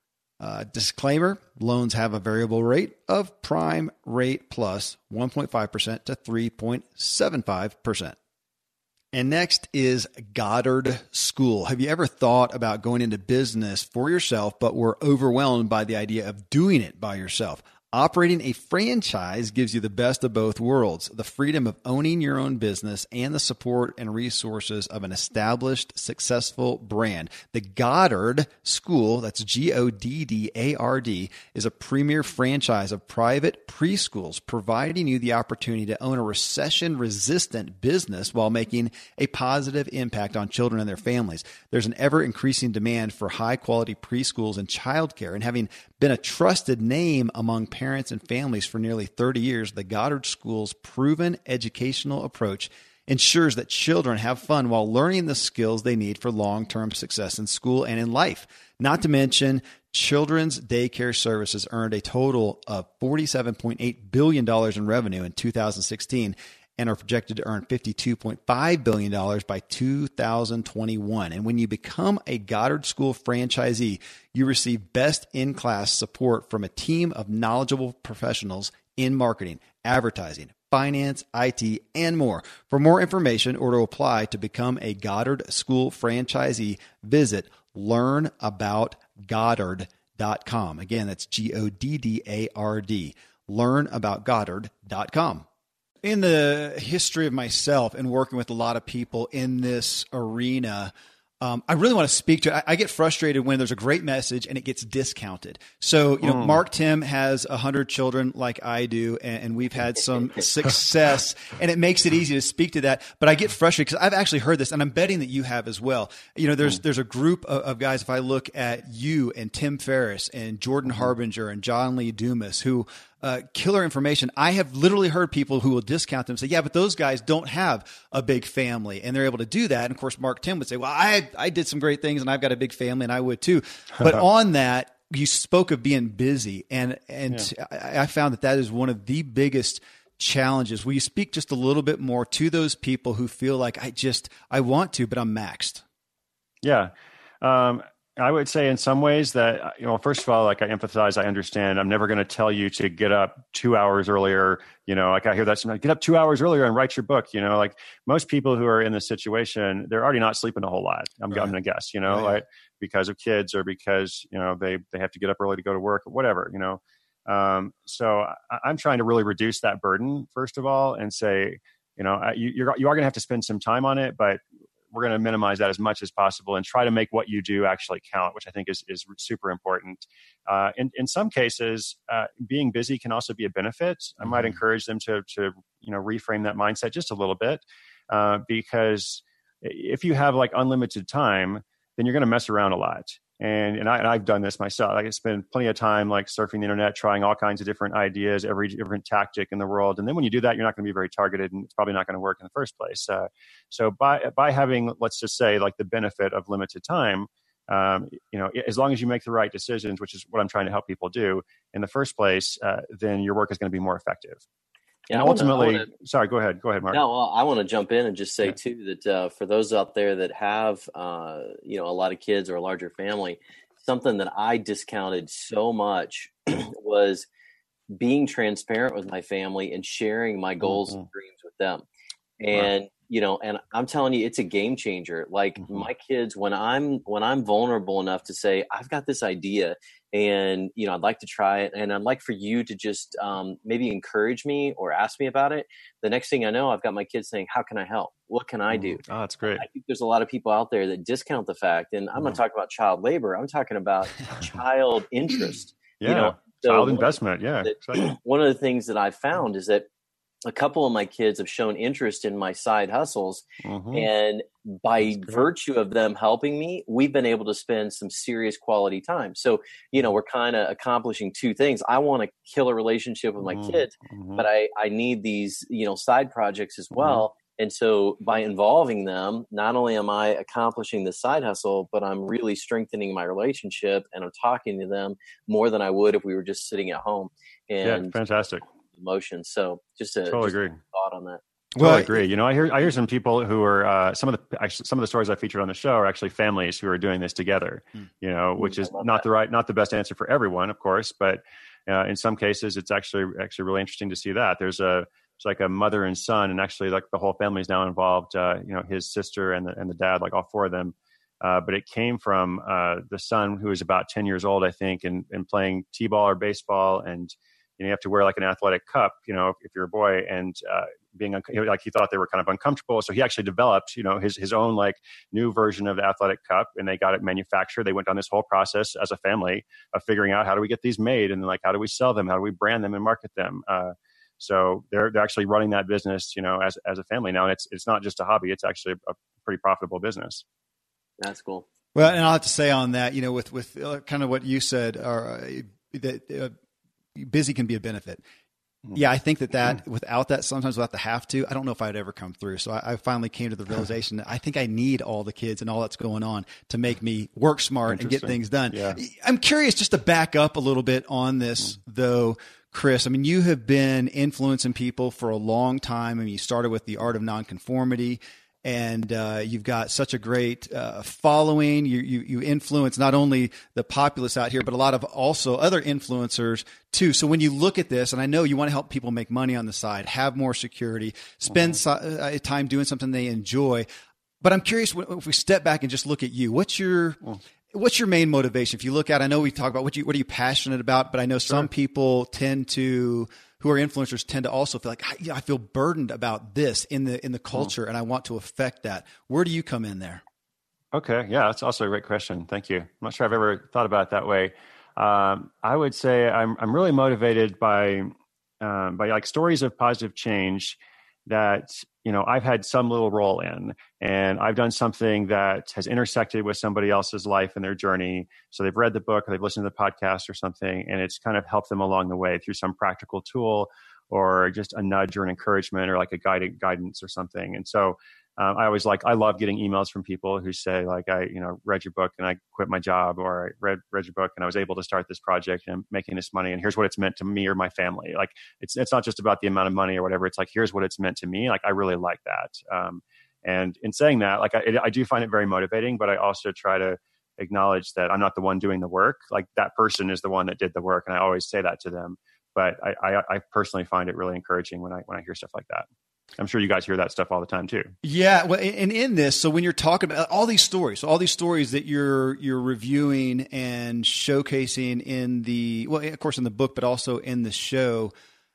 Uh, disclaimer, loans have a variable rate of prime rate plus one point five percent to three point seven five percent. And next is Goddard School. Have you ever thought about going into business for yourself, but were overwhelmed by the idea of doing it by yourself? Operating a franchise gives you the best of both worlds, the freedom of owning your own business and the support and resources of an established, successful brand. The Goddard School, that's G O D D A R D, is a premier franchise of private preschools, providing you the opportunity to own a recession-resistant business while making a positive impact on children and their families. There's an ever-increasing demand for high-quality preschools and childcare, and having been a trusted name among parents and families for nearly thirty years, the Goddard School's proven educational approach ensures that children have fun while learning the skills they need for long-term success in school and in life. Not to mention, Children's Daycare Services earned a total of forty-seven point eight billion dollars in revenue in two thousand sixteen, and are projected to earn fifty-two point five billion dollars by two thousand twenty-one. And when you become a Goddard School franchisee, you receive best-in-class support from a team of knowledgeable professionals in marketing, advertising, finance, I T, and more. For more information or to apply to become a Goddard School franchisee, visit learn about goddard dot com. Again, that's G O D D A R D. learn about goddard dot com. In the history of myself and working with a lot of people in this arena, Um, I really want to speak to it. I, I get frustrated when there's a great message and it gets discounted. So, you know, mm. Mark Tim has a hundred children like I do, and, and we've had some success, and it makes it easy to speak to that. But I get frustrated because I've actually heard this, and I'm betting that you have as well. You know, there's, mm. there's a group of, of guys, if I look at you and Tim Ferriss and Jordan mm. Harbinger and John Lee Dumas, who, Uh, killer information. I have literally heard people who will discount them say, yeah, but those guys don't have a big family, and they're able to do that. And of course, Mark Tim would say, well, I, I did some great things and I've got a big family, and I would too. But on that, you spoke of being busy, and, and yeah. I, I found that that is one of the biggest challenges. Will you speak just a little bit more to those people who feel like I just, I want to, but I'm maxed? Yeah. Um, I would say in some ways that, you know, first of all, like I emphasize, I understand I'm never going to tell you to get up two hours earlier. You know, like I hear that sometimes, get up two hours earlier and write your book. You know, like most people who are in this situation, they're already not sleeping a whole lot. I'm, right. I'm going to guess, you know, right. like because of kids or because, you know, they, they have to get up early to go to work or whatever, you know. Um, so I, I'm trying to really reduce that burden, first of all, and say, you know, you, you're, you are going to have to spend some time on it, but we're going to minimize that as much as possible and try to make what you do actually count, which I think is, is super important. Uh, in, in some cases, uh, being busy can also be a benefit. I might encourage them to, to, you know, reframe that mindset just a little bit, uh, because if you have like unlimited time, then you're going to mess around a lot. And, and, I, and I've done this myself. I spend plenty of time like surfing the internet, trying all kinds of different ideas, every different tactic in the world. And then when you do that, you're not going to be very targeted, and it's probably not going to work in the first place. Uh, so by by having, let's just say, like the benefit of limited time, um, you know, as long as you make the right decisions, which is what I'm trying to help people do in the first place, uh, then your work is going to be more effective. Yeah, and ultimately, wanna, wanna, sorry, go ahead. Go ahead, Mark. No, well, I want to jump in and just say, yeah. too, that uh, for those out there that have, uh, you know, a lot of kids or a larger family, something that I discounted so much was being transparent with my family and sharing my goals mm-hmm. and dreams with them. And, right. you know, and I'm telling you, it's a game changer. Like mm-hmm. my kids, when I'm, when I'm vulnerable enough to say, I've got this idea and, you know, I'd like to try it. And I'd like for you to just um, maybe encourage me or ask me about it. The next thing I know, I've got my kids saying, how can I help? What can I do? Oh, that's great. I think there's a lot of people out there that discount the fact, and I'm mm. not talking about child labor. I'm talking about child interest. Yeah. You know, so child investment. Yeah. That, exactly. One of the things that I've found is that a couple of my kids have shown interest in my side hustles. Mm-hmm. And by virtue of them helping me, we've been able to spend some serious quality time. So, you know, we're kind of accomplishing two things. I want a killer relationship with my mm-hmm. kids, but I, I need these, you know, side projects as well. Mm-hmm. And so by involving them, not only am I accomplishing the side hustle, but I'm really strengthening my relationship, and I'm talking to them more than I would if we were just sitting at home. And yeah, fantastic. Emotions. So just a, totally just agree. a thought on that. Well, I agree. You know, I hear I hear some people who are uh, some of the actually, some of the stories I featured on the show are actually families who are doing this together. Mm. You know, which is not that. the right, not the best answer for everyone, of course, but uh, in some cases, it's actually actually really interesting to see that there's a it's like a mother and son, and actually like the whole family is now involved. Uh, you know, his sister and the and the dad, like all four of them. Uh, but it came from uh, the son, who is about ten years old, I think, and and playing t-ball or baseball, and you know, you have to wear like an athletic cup, you know, if, if you're a boy, and uh, being un- like he thought they were kind of uncomfortable. So he actually developed, you know, his his own like new version of the athletic cup, and they got it manufactured. They went down this whole process as a family of figuring out how do we get these made, and then like how do we sell them, how do we brand them and market them. Uh, so they're they're actually running that business, you know, as as a family now. And it's it's not just a hobby; it's actually a pretty profitable business. That's cool. Well, and I'll have to say on that, you know, with with uh, kind of what you said, or uh, that. Uh, busy can be a benefit. Yeah, I think that that without that, sometimes without the have to, I don't know if I'd ever come through. So I, I finally came to the realization that I think I need all the kids and all that's going on to make me work smart and get things done. Yeah. I'm curious just to back up a little bit on this, though, Chris, I mean, you have been influencing people for a long time. I mean, you started with The Art of Nonconformity, and uh, you've got such a great uh, following. You, you you influence not only the populace out here, but a lot of also other influencers too. So when you look at this, and I know you want to help people make money on the side, have more security, spend mm-hmm. so, uh, time doing something they enjoy. But I'm curious, if we step back and just look at you, what's your mm. what's your main motivation? If you look at, I know we talk about what you what are you passionate about, but I know some sure. people tend to. Who are influencers tend to also feel like, I, I feel burdened about this in the in the culture, mm. and I want to affect that. Where do you come in there? Okay, yeah, that's also a great question. Thank you. I'm not sure I've ever thought about it that way. Um, I would say I'm I'm really motivated by um, by like stories of positive change that, you know, I've had some little role in, and I've done something that has intersected with somebody else's life and their journey. So they've read the book or they've listened to the podcast or something, and it's kind of helped them along the way through some practical tool or just a nudge or an encouragement or like a guiding guidance or something. And so um, I always like, I love getting emails from people who say like, I, you know, read your book and I quit my job, or I read, read your book and I was able to start this project and I'm making this money. And here's what it's meant to me or my family. Like it's, it's not just about the amount of money or whatever. It's like, here's what it's meant to me. Like, I really like that. Um, and in saying that, like, I, I do find it very motivating, but I also try to acknowledge that I'm not the one doing the work. Like that person is the one that did the work. And I always say that to them. But I, I, I personally find it really encouraging when I when I hear stuff like that. I'm sure you guys hear that stuff all the time too. Yeah, well, and in this, so when you're talking about all these stories, so all these stories that you're you're reviewing and showcasing in the, well, of course in the book, but also in the show.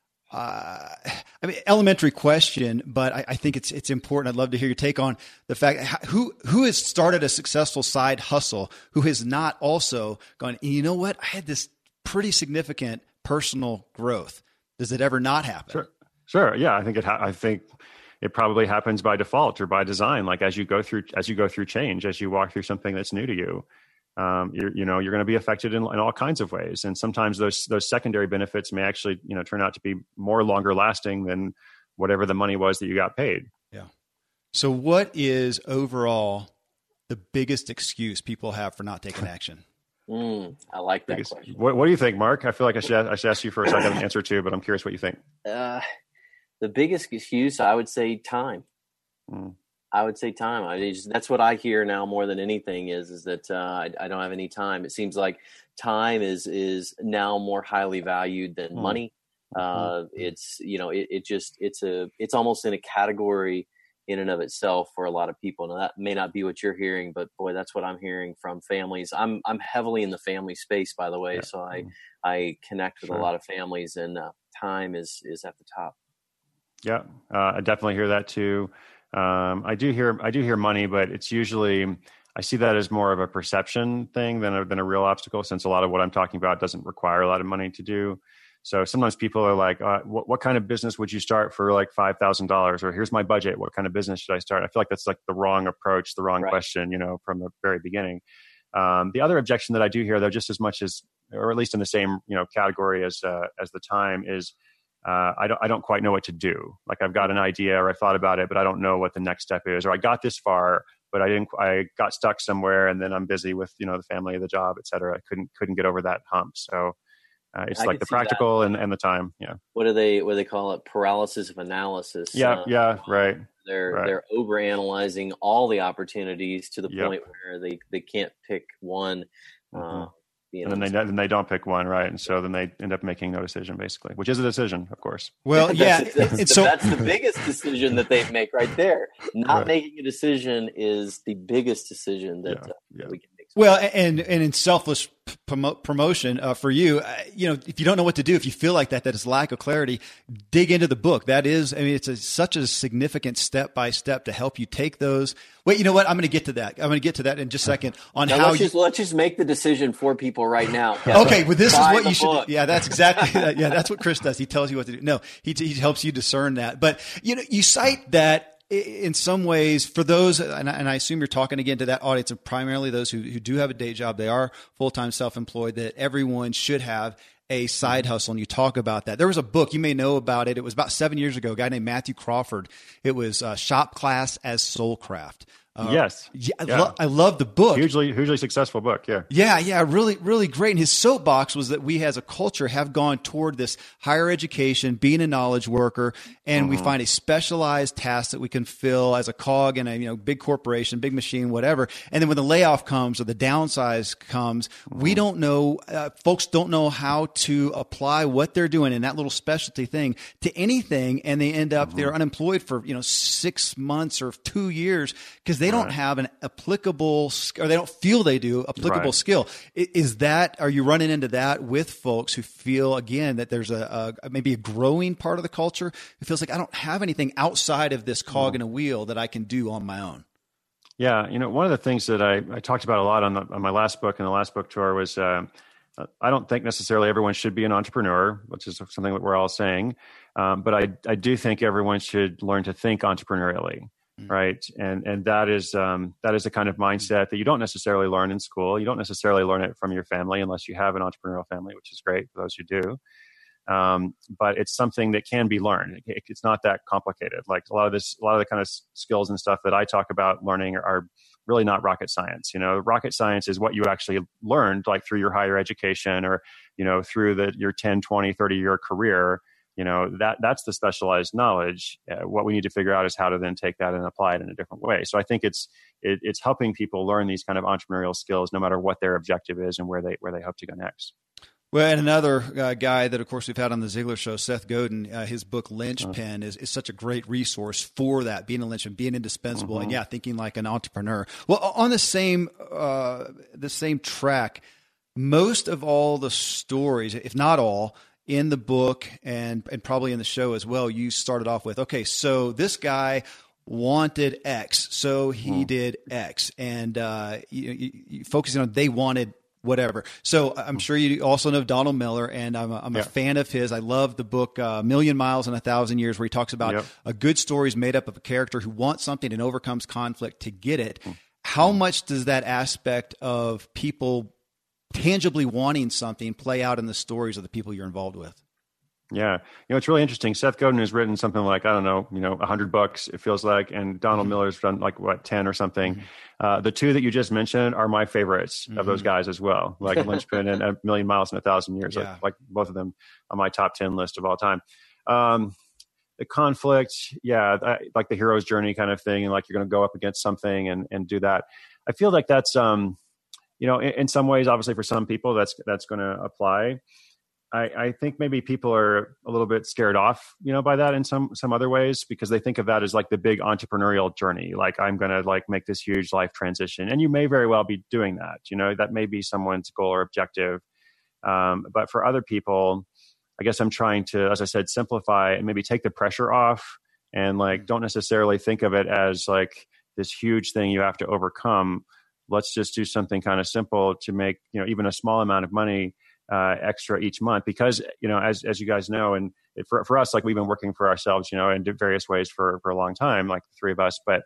Uh, I mean, elementary question, but I, I think it's it's important. I'd love to hear your take on the fact who who has started a successful side hustle, who has not also gone, you know what, I had this pretty significant personal growth. Does it ever not happen? Sure. Sure. Yeah. I think it, ha- I think it probably happens by default or by design. Like as you go through, as you go through change, as you walk through something that's new to you, um, you're, you know, you're going to be affected in, in all kinds of ways. And sometimes those, those secondary benefits may actually, you know, turn out to be more longer lasting than whatever the money was that you got paid. Yeah. So what is overall the biggest excuse people have for not taking action? Mm, I like that biggest, question. What, what do you think, Mark? I feel like I should, I should ask you first. I got an answer too, but I'm curious what you think. Uh, the biggest excuse, I would say time. Mm. I would say time. I just, that's what I hear now more than anything is, is that uh, I, I don't have any time. It seems like time is, is now more highly valued than mm. money. Uh, mm. It's, you know, it, it just, it's a, it's almost in a category in and of itself for a lot of people. Now that may not be what you're hearing, but boy, that's what I'm hearing from families. I'm, I'm heavily in the family space, by the way. Yeah. So I, I connect with sure. a lot of families, and uh, time is, is at the top. Yeah. Uh, I definitely hear that too. Um, I do hear, I do hear money, but it's usually, I see that as more of a perception thing than a, than a real obstacle, since a lot of what I'm talking about doesn't require a lot of money to do. So sometimes people are like, uh, what, what kind of business would you start for like five thousand dollars? Or here's my budget. What kind of business should I start? I feel like that's like the wrong approach, the wrong right. question, you know, from the very beginning. Um, the other objection that I do hear, though, just as much as, or at least in the same, you know, category as, uh, as the time is, uh, I don't, I don't quite know what to do. Like I've got an idea or I thought about it, but I don't know what the next step is, or I got this far, but I didn't, I got stuck somewhere and then I'm busy with, you know, the family, the job, et cetera. I couldn't, couldn't get over that hump. So, Uh, it's I like the practical and, and the time. Yeah. What do they, what do they call it? Paralysis of analysis. Yeah. Uh, yeah. Right. They're, right. they're over analyzing all the opportunities to the yep. point where they, they can't pick one. Mm-hmm. Uh, you know, and then they, then they don't pick one. Right. And so then they end up making no decision, basically, which is a decision, of course. Well, yeah. that's, that's, and the, so that's the biggest decision that they make right there. Not right. making a decision is the biggest decision that, yeah. uh, Yeah. we can make. Well, and, and in selfless promo- promotion uh, for you, uh, you know, if you don't know what to do, if you feel like that, that is lack of clarity, dig into the book. That is, I mean, it's a, such a significant step by step to help you take those. Wait, you know what? I'm going to get to that. I'm going to get to that in just a second on now how let's you, just, let's just make the decision for people right now. Kevin. Okay. Well, this Buy is what you should, book. yeah, that's exactly, yeah, that's what Chris does. He tells you what to do. No, he, he helps you discern that. But, you know, you cite that in some ways, for those, and I, and I assume you're talking again to that audience of primarily those who, who do have a day job, they are full-time self-employed, that everyone should have a side hustle. And you talk about that. There was a book, you may know about it. It was about seven years ago, a guy named Matthew Crawford. It was uh, Shop Class as Soulcraft. Uh, yes. Yeah, I, yeah. Lo- I love the book. Hugely, hugely successful book. Yeah. Yeah, yeah, really, really great. And his soapbox was that we as a culture have gone toward this higher education, being a knowledge worker, and mm-hmm. we find a specialized task that we can fill as a cog in a you know big corporation, big machine, whatever. And then when the layoff comes or the downsize comes, mm-hmm. we don't know, uh, folks don't know how to apply what they're doing in that little specialty thing to anything, and they end up mm-hmm. they're unemployed for you know six months or two years because they don't have an applicable, or they don't feel they do applicable right. skill. Is that, are you running into that with folks who feel, again, that there's a, a maybe a growing part of the culture who feels like I don't have anything outside of this cog in a wheel that I can do on my own? Yeah. You know, one of the things that I, I talked about a lot on, the, on my last book and the last book tour was, uh, I don't think necessarily everyone should be an entrepreneur, which is something that we're all saying. Um, but I, I do think everyone should learn to think entrepreneurially. Right. And and that is um, that is a kind of mindset that you don't necessarily learn in school. You don't necessarily learn it from your family unless you have an entrepreneurial family, which is great for those who do. Um, but it's something that can be learned. It, it's not that complicated. Like a lot of this, a lot of the kind of skills and stuff that I talk about learning are, are really not rocket science. You know, rocket science is what you actually learned, like through your higher education or, you know, through the, your ten, twenty, thirty year career. You know, that that's the specialized knowledge. Uh, what we need to figure out is how to then take that and apply it in a different way. So I think it's it, it's helping people learn these kind of entrepreneurial skills, no matter what their objective is and where they where they hope to go next. Well, and another uh, guy that, of course, we've had on the Ziglar Show, Seth Godin, uh, his book Lynchpin uh, is, is such a great resource for that, being a linchpin, being indispensable, mm-hmm. and yeah, thinking like an entrepreneur. Well, on the same uh, the same track, most of all the stories, if not all, in the book and and probably in the show as well, you started off with, okay, so this guy wanted X, so he mm. did X, and uh, you, you, you focusing on they wanted whatever. So I'm sure you also know Donald Miller, and I'm a, I'm yeah. a fan of his. I love the book uh, Million Miles in a Thousand Years, where he talks about yep. a good story is made up of a character who wants something and overcomes conflict to get it. Mm. How much does that aspect of people tangibly wanting something play out in the stories of the people you're involved with? Yeah. You know, it's really interesting. Seth Godin has written something like, I don't know, you know, a hundred books, it feels like, and Donald mm-hmm. Miller's done like what, ten or something. Mm-hmm. Uh, the two that you just mentioned are my favorites mm-hmm. of those guys as well, like Lynchpin and A Million Miles in a Thousand Years, yeah. like, like both of them on my top ten list of all time. Um, the conflict, yeah, that, like the hero's journey kind of thing, and like you're going to go up against something and, and do that. I feel like that's, um, you know, in, in some ways, obviously for some people that's, that's going to apply. I, I think maybe people are a little bit scared off, you know, by that in some, some other ways, because they think of that as like the big entrepreneurial journey. Like I'm going to like make this huge life transition, and you may very well be doing that. You know, that may be someone's goal or objective. Um, but for other people, I guess I'm trying to, as I said, simplify and maybe take the pressure off, and like, don't necessarily think of it as like this huge thing you have to overcome. Let's just do something kind of simple to make, you know, even a small amount of money uh, extra each month. Because, you know, as as you guys know, and it, for for us, like we've been working for ourselves, you know, in various ways for for a long time, like the three of us. But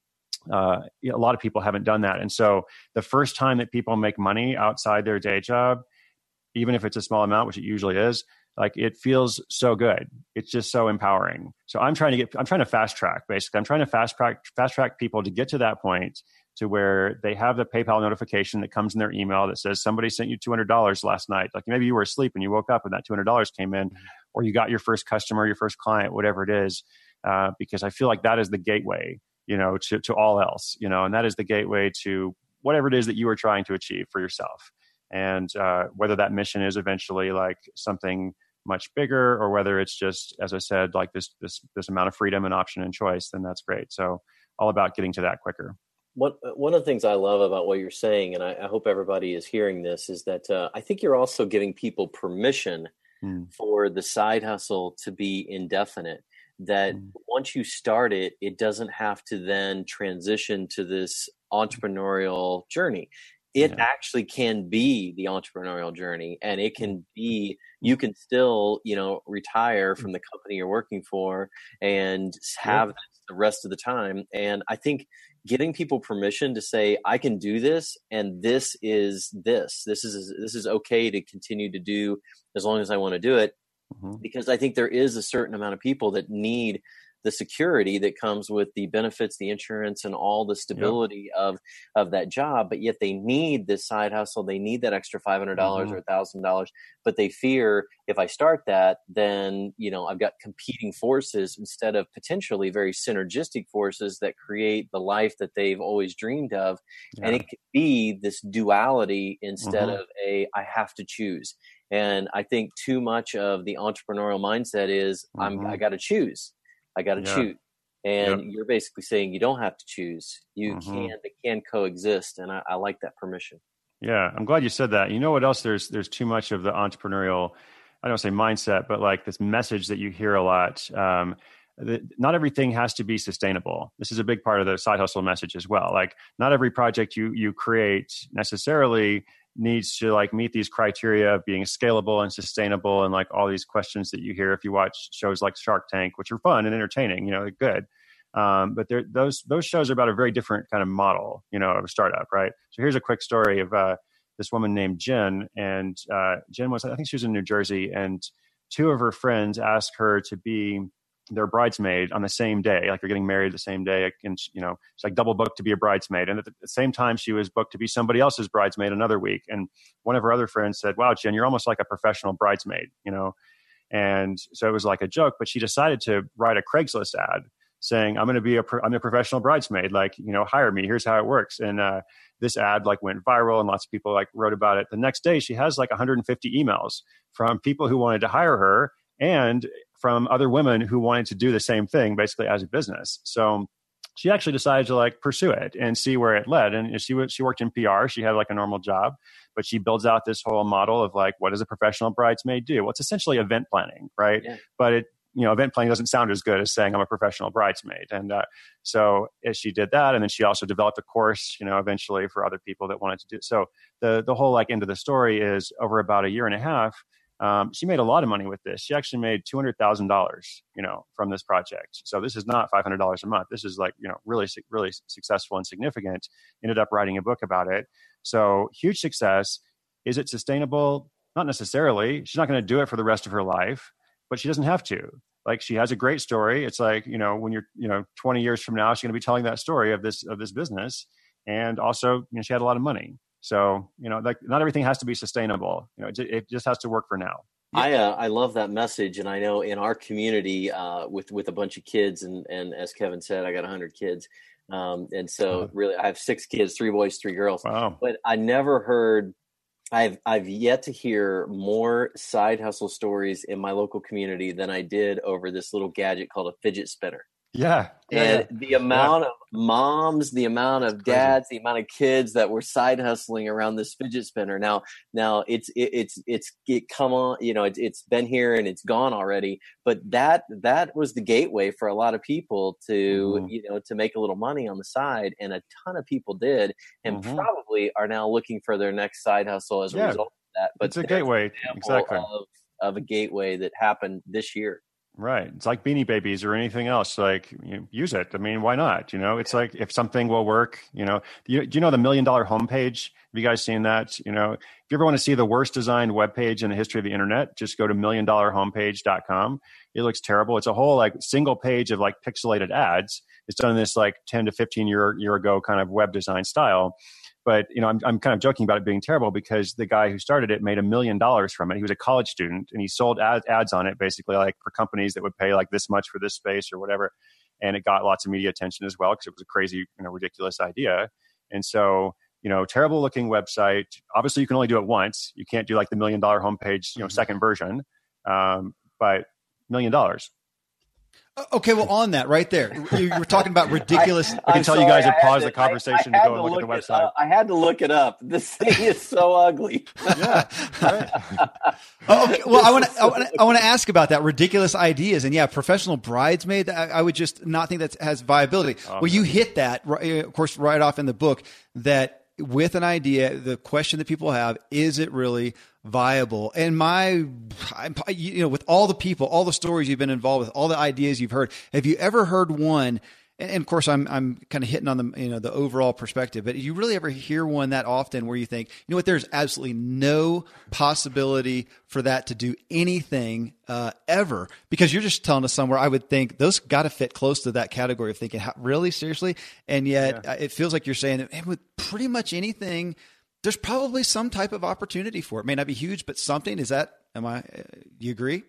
uh, you know, a lot of people haven't done that, and so the first time that people make money outside their day job, even if it's a small amount, which it usually is, like it feels so good. It's just so empowering. So I'm trying to get, I'm trying to fast track, basically. I'm trying to fast track, fast track people to get to that point to where they have the PayPal notification that comes in their email that says somebody sent you two hundred dollars last night. Like maybe you were asleep and you woke up and that two hundred dollars came in, or you got your first customer, your first client, whatever it is. Uh, because I feel like that is the gateway, you know, to, to all else, you know, and that is the gateway to whatever it is that you are trying to achieve for yourself. And uh, whether that mission is eventually like something much bigger, or whether it's just, as I said, like this this this amount of freedom and option and choice, then that's great. So all about getting to that quicker. What, one of the things I love about what you're saying, and I, I hope everybody is hearing this, is that uh, I think you're also giving people permission mm. for the side hustle to be indefinite. That mm. once you start it, it doesn't have to then transition to this entrepreneurial journey. It yeah. actually can be the entrepreneurial journey, and it can be, you can still, you know, retire from the company you're working for and have yeah. the rest of the time. And I think giving people permission to say, I can do this, and this is this, this is, this is okay to continue to do as long as I want to do it. Mm-hmm. Because I think there is a certain amount of people that need the security that comes with the benefits, the insurance, and all the stability yep. of, of that job. But yet they need this side hustle. They need that extra five hundred dollars mm-hmm. or one thousand dollars. But they fear if I start that, then, you know, I've got competing forces instead of potentially very synergistic forces that create the life that they've always dreamed of. Yeah. And it could be this duality instead mm-hmm. of a, I have to choose. And I think too much of the entrepreneurial mindset is mm-hmm. I'm, I got to choose. I got to yeah. choose. And yep. you're basically saying you don't have to choose. You mm-hmm. can, they can coexist. And I, I like that permission. Yeah. I'm glad you said that. You know what else? There's, there's too much of the entrepreneurial, I don't say mindset, but like this message that you hear a lot. Um, that not everything has to be sustainable. This is a big part of the side hustle message as well. Like not every project you, you create necessarily needs to like meet these criteria of being scalable and sustainable and like all these questions that you hear if you watch shows like Shark Tank, which are fun and entertaining, you know, they're good. Um, but they're, those those shows are about a very different kind of model, you know, of a startup, right? So here's a quick story of uh, this woman named Jen, and uh, Jen was, I think she was in New Jersey, and two of her friends asked her to be their bridesmaid on the same day, like they're getting married the same day, and you know, it's like double booked to be a bridesmaid. And at the same time, she was booked to be somebody else's bridesmaid another week. And one of her other friends said, "Wow, Jen, you're almost like a professional bridesmaid," you know. And so it was like a joke, but she decided to write a Craigslist ad saying, "I'm going to be a, pro- I'm a professional bridesmaid. Like, you know, hire me. Here's how it works." And uh, this ad like went viral, and lots of people like wrote about it. The next day, she has like one hundred fifty emails from people who wanted to hire her, and from other women who wanted to do the same thing, basically as a business. So she actually decided to like pursue it and see where it led. And she was, she worked in P R. She had like a normal job, but she builds out this whole model of like, what does a professional bridesmaid do? Well, it's essentially event planning, right? Yeah. But it, you know, event planning doesn't sound as good as saying I'm a professional bridesmaid. And uh, so she did that. And then she also developed a course, you know, eventually for other people that wanted to do. So the, the whole like end of the story is over about a year and a half, Um, she made a lot of money with this. She actually made two hundred thousand dollars, you know, from this project. So this is not five hundred dollars a month. This is like, you know, really, really successful and significant. Ended up writing a book about it. So huge success. Is it sustainable? Not necessarily. She's not going to do it for the rest of her life, but she doesn't have to. Like, she has a great story. It's like, you know, when you're, you know, twenty years from now, she's going to be telling that story of this, of this business. And also, you know, she had a lot of money. So, you know, like not everything has to be sustainable. You know, it, it just has to work for now. I uh, I love that message, and I know in our community uh, with with a bunch of kids, and and as Kevin said, I got one hundred kids, um, and so really I have six kids, three boys, three girls. Wow! But I never heard. I've I've yet to hear more side hustle stories in my local community than I did over this little gadget called a fidget spinner. Yeah. yeah and yeah. the amount yeah. of moms, the amount of dads, the amount of kids that were side hustling around this fidget spinner. Now, now it's, it, it's, it's, it come on, you know, it, it's been here and it's gone already, but that, that was the gateway for a lot of people to, mm-hmm. you know, to make a little money on the side. And a ton of people did, and mm-hmm. probably are now looking for their next side hustle as a yeah. result of that. But it's a gateway. Exactly. Of, of a gateway that happened this year. Right. It's like Beanie Babies or anything else. Like, you know, use it. I mean, why not? You know, it's like if something will work, you know, do you, do you know the million dollar homepage? Have you guys seen that? You know, if you ever want to see the worst designed webpage in the history of the internet, just go to million dollar homepage dot com. It looks terrible. It's a whole like single page of like pixelated ads. It's done in this like ten to fifteen year, year ago kind of web design style. But, you know, I'm I'm kind of joking about it being terrible because the guy who started it made a million dollars from it. He was a college student, and he sold ad, ads on it basically like for companies that would pay like this much for this space or whatever. And it got lots of media attention as well because it was a crazy, you know, ridiculous idea. And so, you know, terrible looking website. Obviously, you can only do it once. You can't do like the million dollar homepage, you know, second version. Um, but million dollars. Okay, well, on that right there, you were talking about ridiculous. I, I can tell sorry, you guys to pause to, the conversation I, I to go and look, look at the website. Up. I had to look it up. This thing is so ugly. Yeah. Right. oh, okay. Well, I want to so I want to ask about that ridiculous ideas, and yeah, professional bridesmaid. I, I would just not think that has viability. Oh, well, man. You hit that, of course, right off in the book that. With an idea, the question that people have, is it really viable? And my, you know, with all the people, all the stories you've been involved with, all the ideas you've heard, have you ever heard one and, and of course I'm I'm kind of hitting on the you know the overall perspective, but you really ever hear one that often where you think, you know what, there's absolutely no possibility for that to do anything uh, ever, because you're just telling us somewhere I would think those got to fit close to that category of thinking, how, really seriously, and yet yeah. it feels like you're saying that with pretty much anything, there's probably some type of opportunity for it. It may not be huge, but something. Is that? Am I? Do you agree?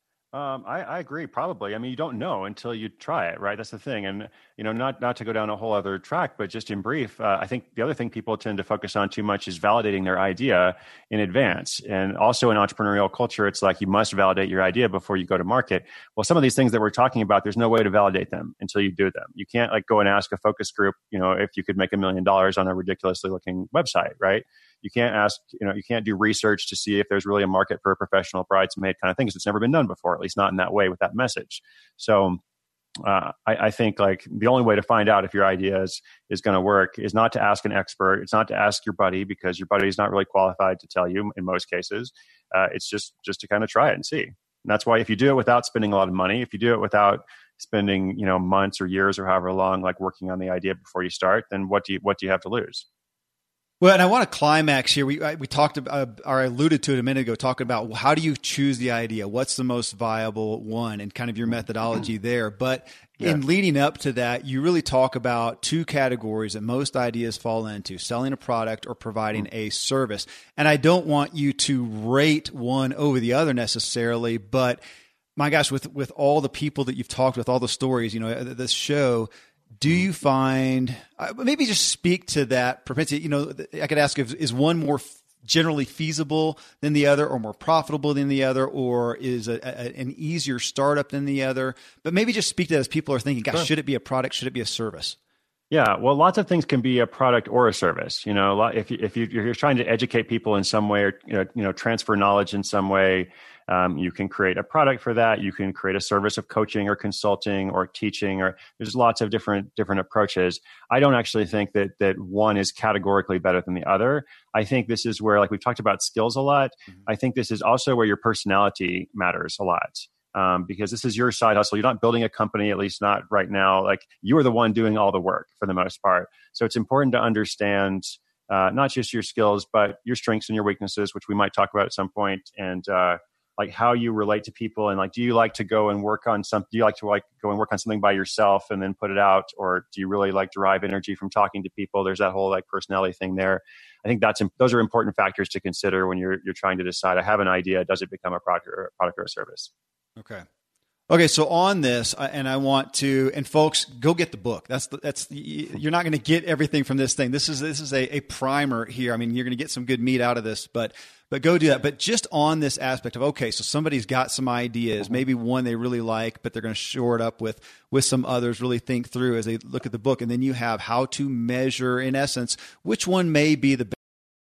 Um, I, I agree, probably. I mean, you don't know until you try it, right? That's the thing. And, you know, not not to go down a whole other track, but just in brief, uh, I think the other thing people tend to focus on too much is validating their idea in advance. And also in entrepreneurial culture, it's like you must validate your idea before you go to market. Well, some of these things that we're talking about, there's no way to validate them until you do them. You can't like go and ask a focus group, you know, if you could make a million dollars on a ridiculously looking website, right? You can't ask, you know, you can't do research to see if there's really a market for a professional bridesmaid kind of thing, because it's never been done before, at least not in that way with that message. So uh, I, I think like the only way to find out if your idea is, is going to work is not to ask an expert. It's not to ask your buddy, because your buddy is not really qualified to tell you in most cases. Uh, it's just, just to kind of try it and see. And that's why if you do it without spending a lot of money, if you do it without spending, you know, months or years or however long, like working on the idea before you start, then what do you, what do you have to lose? Well, and I want to climax here. We we talked about, or I alluded to it a minute ago, talking about how do you choose the idea? What's the most viable one, and kind of your methodology there. But yeah. in leading up to that, you really talk about two categories that most ideas fall into: selling a product or providing mm-hmm. a service. And I don't want you to rate one over the other necessarily, but my gosh, with with all the people that you've talked with, all the stories, you know, this show. Do you find, uh, maybe just speak to that propensity? You know, I could ask, if, is one more f- generally feasible than the other, or more profitable than the other, or is a, a, an easier startup than the other? But maybe just speak to that as people are thinking, gosh, sure. should it be a product? Should it be a service? Yeah, well, lots of things can be a product or a service. You know, if you, if you, you're trying to educate people in some way, or you know, you know, transfer knowledge in some way, um, you can create a product for that. You can create a service of coaching or consulting or teaching, or there's lots of different different approaches. I don't actually think that that one is categorically better than the other. I think this is where, like we've talked about skills a lot. Mm-hmm. I think this is also where your personality matters a lot. Um, because this is your side hustle. You're not building a company, at least not right now. Like, you are the one doing all the work for the most part. So it's important to understand uh, not just your skills, but your strengths and your weaknesses, which we might talk about at some point, and uh, like how you relate to people. And like, do you like to go and work on something? Do you like to like go and work on something by yourself and then put it out, or do you really like derive energy from talking to people? There's that whole like personality thing there. I think that's those are important factors to consider when you're you're trying to decide. I have an idea. Does it become a product or a product or a service? Okay. Okay. So on this, and I want to, and folks, go get the book. That's the, that's the, you're not going to get everything from this thing. This is, this is a, a primer here. I mean, you're going to get some good meat out of this, but, but go do that. But just on this aspect of, okay, so somebody's got some ideas, maybe one they really like, but they're going to shore it up with, with some others, really think through as they look at the book. And then you have how to measure, in essence, which one may be the best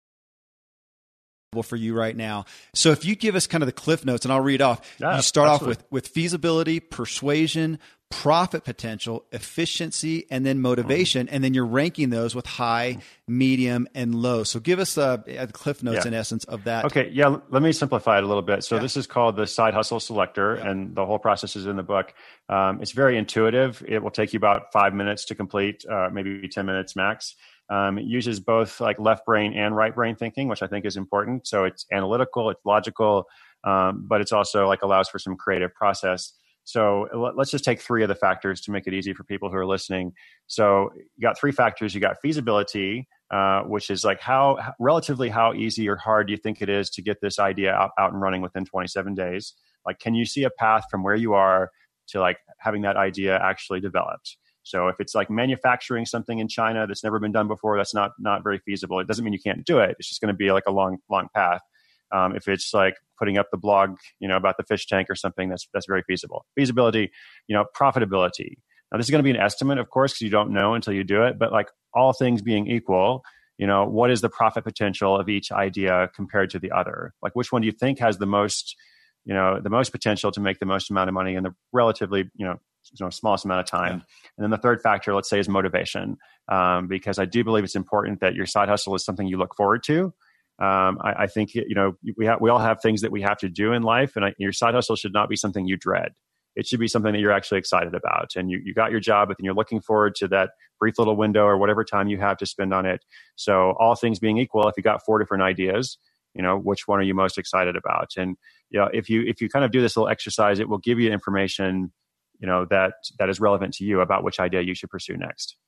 for you right now. So if you give us kind of the cliff notes, and I'll read off, yeah, you start absolutely. off with, with feasibility, persuasion, profit potential, efficiency, and then motivation. Mm. And then you're ranking those with high, medium, and low. So give us uh, the cliff notes yeah. in essence of that. Okay. Yeah. Let me simplify it a little bit. So yeah. this is called the Side Hustle Selector, yeah. and the whole process is in the book. Um, it's very intuitive. It will take you about five minutes to complete, uh, maybe ten minutes max. Um, it uses both like left brain and right brain thinking, which I think is important. So it's analytical, it's logical, um, but it's also like allows for some creative process. So let's just take three of the factors to make it easy for people who are listening. So you got three factors. You got feasibility, uh, which is like how relatively how easy or hard do you think it is to get this idea out, out and running within twenty-seven days? Like, can you see a path from where you are to like having that idea actually developed? So if it's like manufacturing something in China that's never been done before, that's not not very feasible. It doesn't mean you can't do it. It's just going to be like a long, long path. Um, if it's like putting up the blog, you know, about the fish tank or something, that's that's very feasible. Feasibility, you know, profitability. Now, this is going to be an estimate, of course, because you don't know until you do it. But like all things being equal, you know, what is the profit potential of each idea compared to the other? Like, which one do you think has the most, you know, the most potential to make the most amount of money in the relatively, you know, you know, smallest amount of time. Yeah. And then the third factor, let's say, is motivation, um, because I do believe it's important that your side hustle is something you look forward to. Um, I, I think, you know, we have, we all have things that we have to do in life, and I, your side hustle should not be something you dread. it should be something that you're actually excited about. And you, you got your job, but then you're looking forward to that brief little window or whatever time you have to spend on it. So all things being equal, if you got four different ideas, you know, which one are you most excited about? And, you know, if you, if you kind of do this little exercise, it will give you information, you know, that, that is relevant to you about which idea you should pursue next.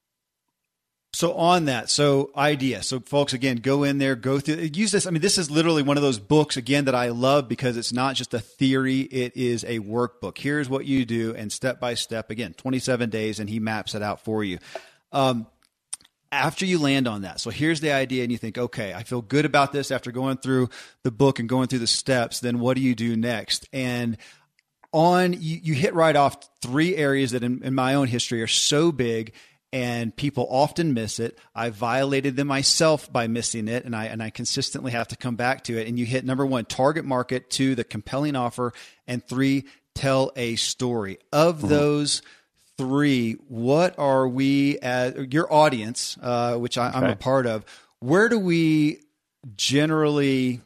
So on that, so idea. So folks, again, go in there, go through, use this. I mean, this is literally one of those books, again, that I love because it's not just a theory. It is a workbook. Here's what you do, and step by step, again, twenty-seven days, and he maps it out for you. Um, after you land on that, so here's the idea, and you think, okay, I feel good about this after going through the book and going through the steps, then what do you do next? And on, you, you hit right off three areas that in, in my own history are so big, and people often miss it. I violated them myself by missing it, and I and I consistently have to come back to it. And you hit number one, target market; two, the compelling offer; and three, tell a story. Of mm-hmm. those three, what are we, as your audience, uh, which I, okay. I'm a part of, where do we generally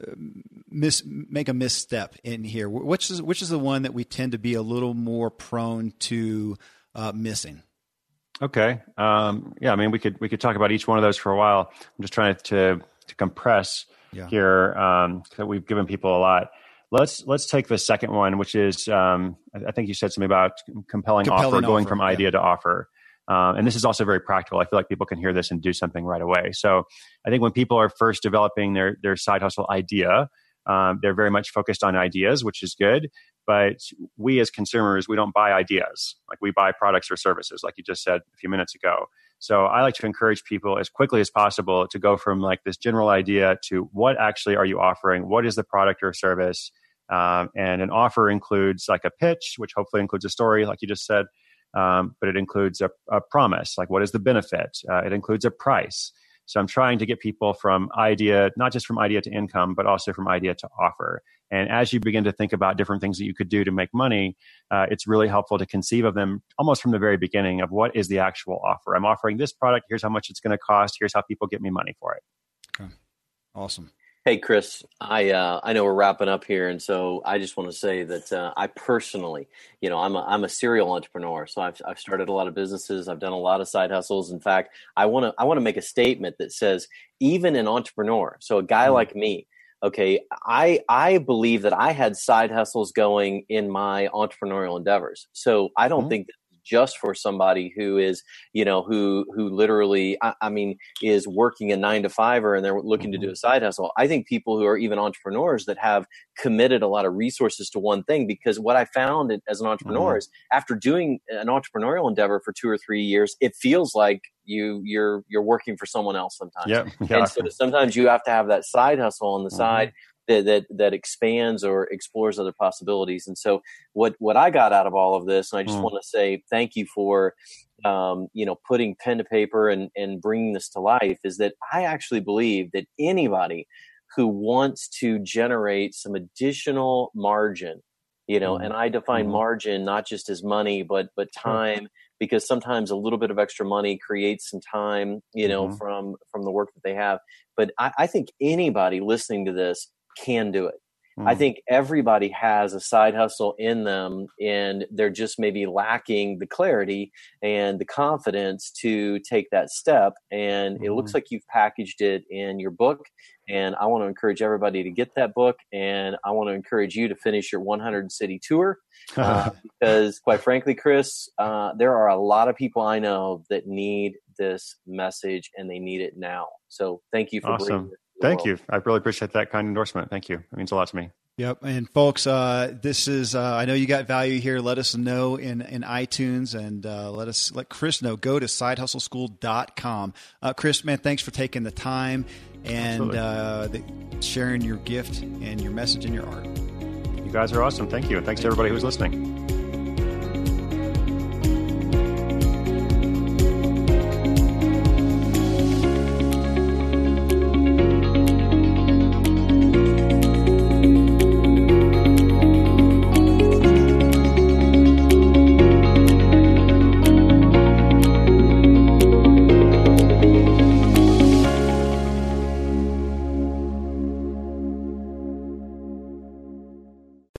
miss make a misstep in here? Which is which is the one that we tend to be a little more prone to uh, missing? Okay. Um, yeah. I mean, we could we could talk about each one of those for a while. I'm just trying to to compress yeah. here. Um, that we've given people a lot. Let's let's take the second one, which is um, I think you said something about compelling, compelling offer, going offer, from idea yeah. to offer. Um, and this is also very practical. I feel like people can hear this and do something right away. So I think when people are first developing their their side hustle idea, um, they're very much focused on ideas, which is good. But we as consumers, we don't buy ideas. Like we buy products or services, like you just said a few minutes ago. So I like to encourage people as quickly as possible to go from like this general idea to what actually are you offering? What is the product or service? Um, and an offer includes like a pitch, which hopefully includes a story, like you just said. Um, but it includes a, a promise, like what is the benefit? Uh, it includes a price. So I'm trying to get people from idea, not just from idea to income, but also from idea to offer. And as you begin to think about different things that you could do to make money, uh, it's really helpful to conceive of them almost from the very beginning of what is the actual offer. I'm offering this product. Here's how much it's going to cost. Here's how people get me money for it. Okay. Awesome. Hey, Chris, I uh, I know we're wrapping up here, and so I just want to say that uh, I personally, you know, I'm a, I'm a serial entrepreneur, so I've I've started a lot of businesses, I've done a lot of side hustles. In fact, I want to I want to make a statement that says even an entrepreneur, so a guy mm-hmm. like me, okay, I I believe that I had side hustles going in my entrepreneurial endeavors, so I don't mm-hmm. think that just for somebody who is, you know, who who literally, I, I mean, is working a nine to fiver and they're looking mm-hmm. to do a side hustle. I think people who are even entrepreneurs that have committed a lot of resources to one thing, because what I found as an entrepreneur mm-hmm. is after doing an entrepreneurial endeavor for two or three years, it feels like you you're you're working for someone else sometimes. Yep. Yeah. And so sometimes you have to have that side hustle on the mm-hmm. side. That, that that expands or explores other possibilities. And so what what I got out of all of this, and I just mm. want to say thank you for um, you know, putting pen to paper and, and bringing this to life, is that I actually believe that anybody who wants to generate some additional margin, you know, mm. and I define mm. margin not just as money, but but time, mm. because sometimes a little bit of extra money creates some time, you know, mm. from from the work that they have. But I, I think anybody listening to this can do it. Mm. I think everybody has a side hustle in them, and they're just maybe lacking the clarity and the confidence to take that step. And mm. it looks like you've packaged it in your book. And I want to encourage everybody to get that book. And I want to encourage you to finish your one hundred city tour. Uh, because quite frankly, Chris, uh, there are a lot of people I know that need this message, and they need it now. So thank you for awesome. bringing it. Thank you. I really appreciate that kind endorsement. Thank you. It means a lot to me. Yep. And folks, uh, this is, uh, I know you got value here. Let us know in, in iTunes, and uh, let us, let Chris know. Go to side hustle school dot com. Uh, Chris, man, thanks for taking the time and uh, the, sharing your gift and your message and your art. You guys are awesome. Thank you. And thanks to everybody who's listening.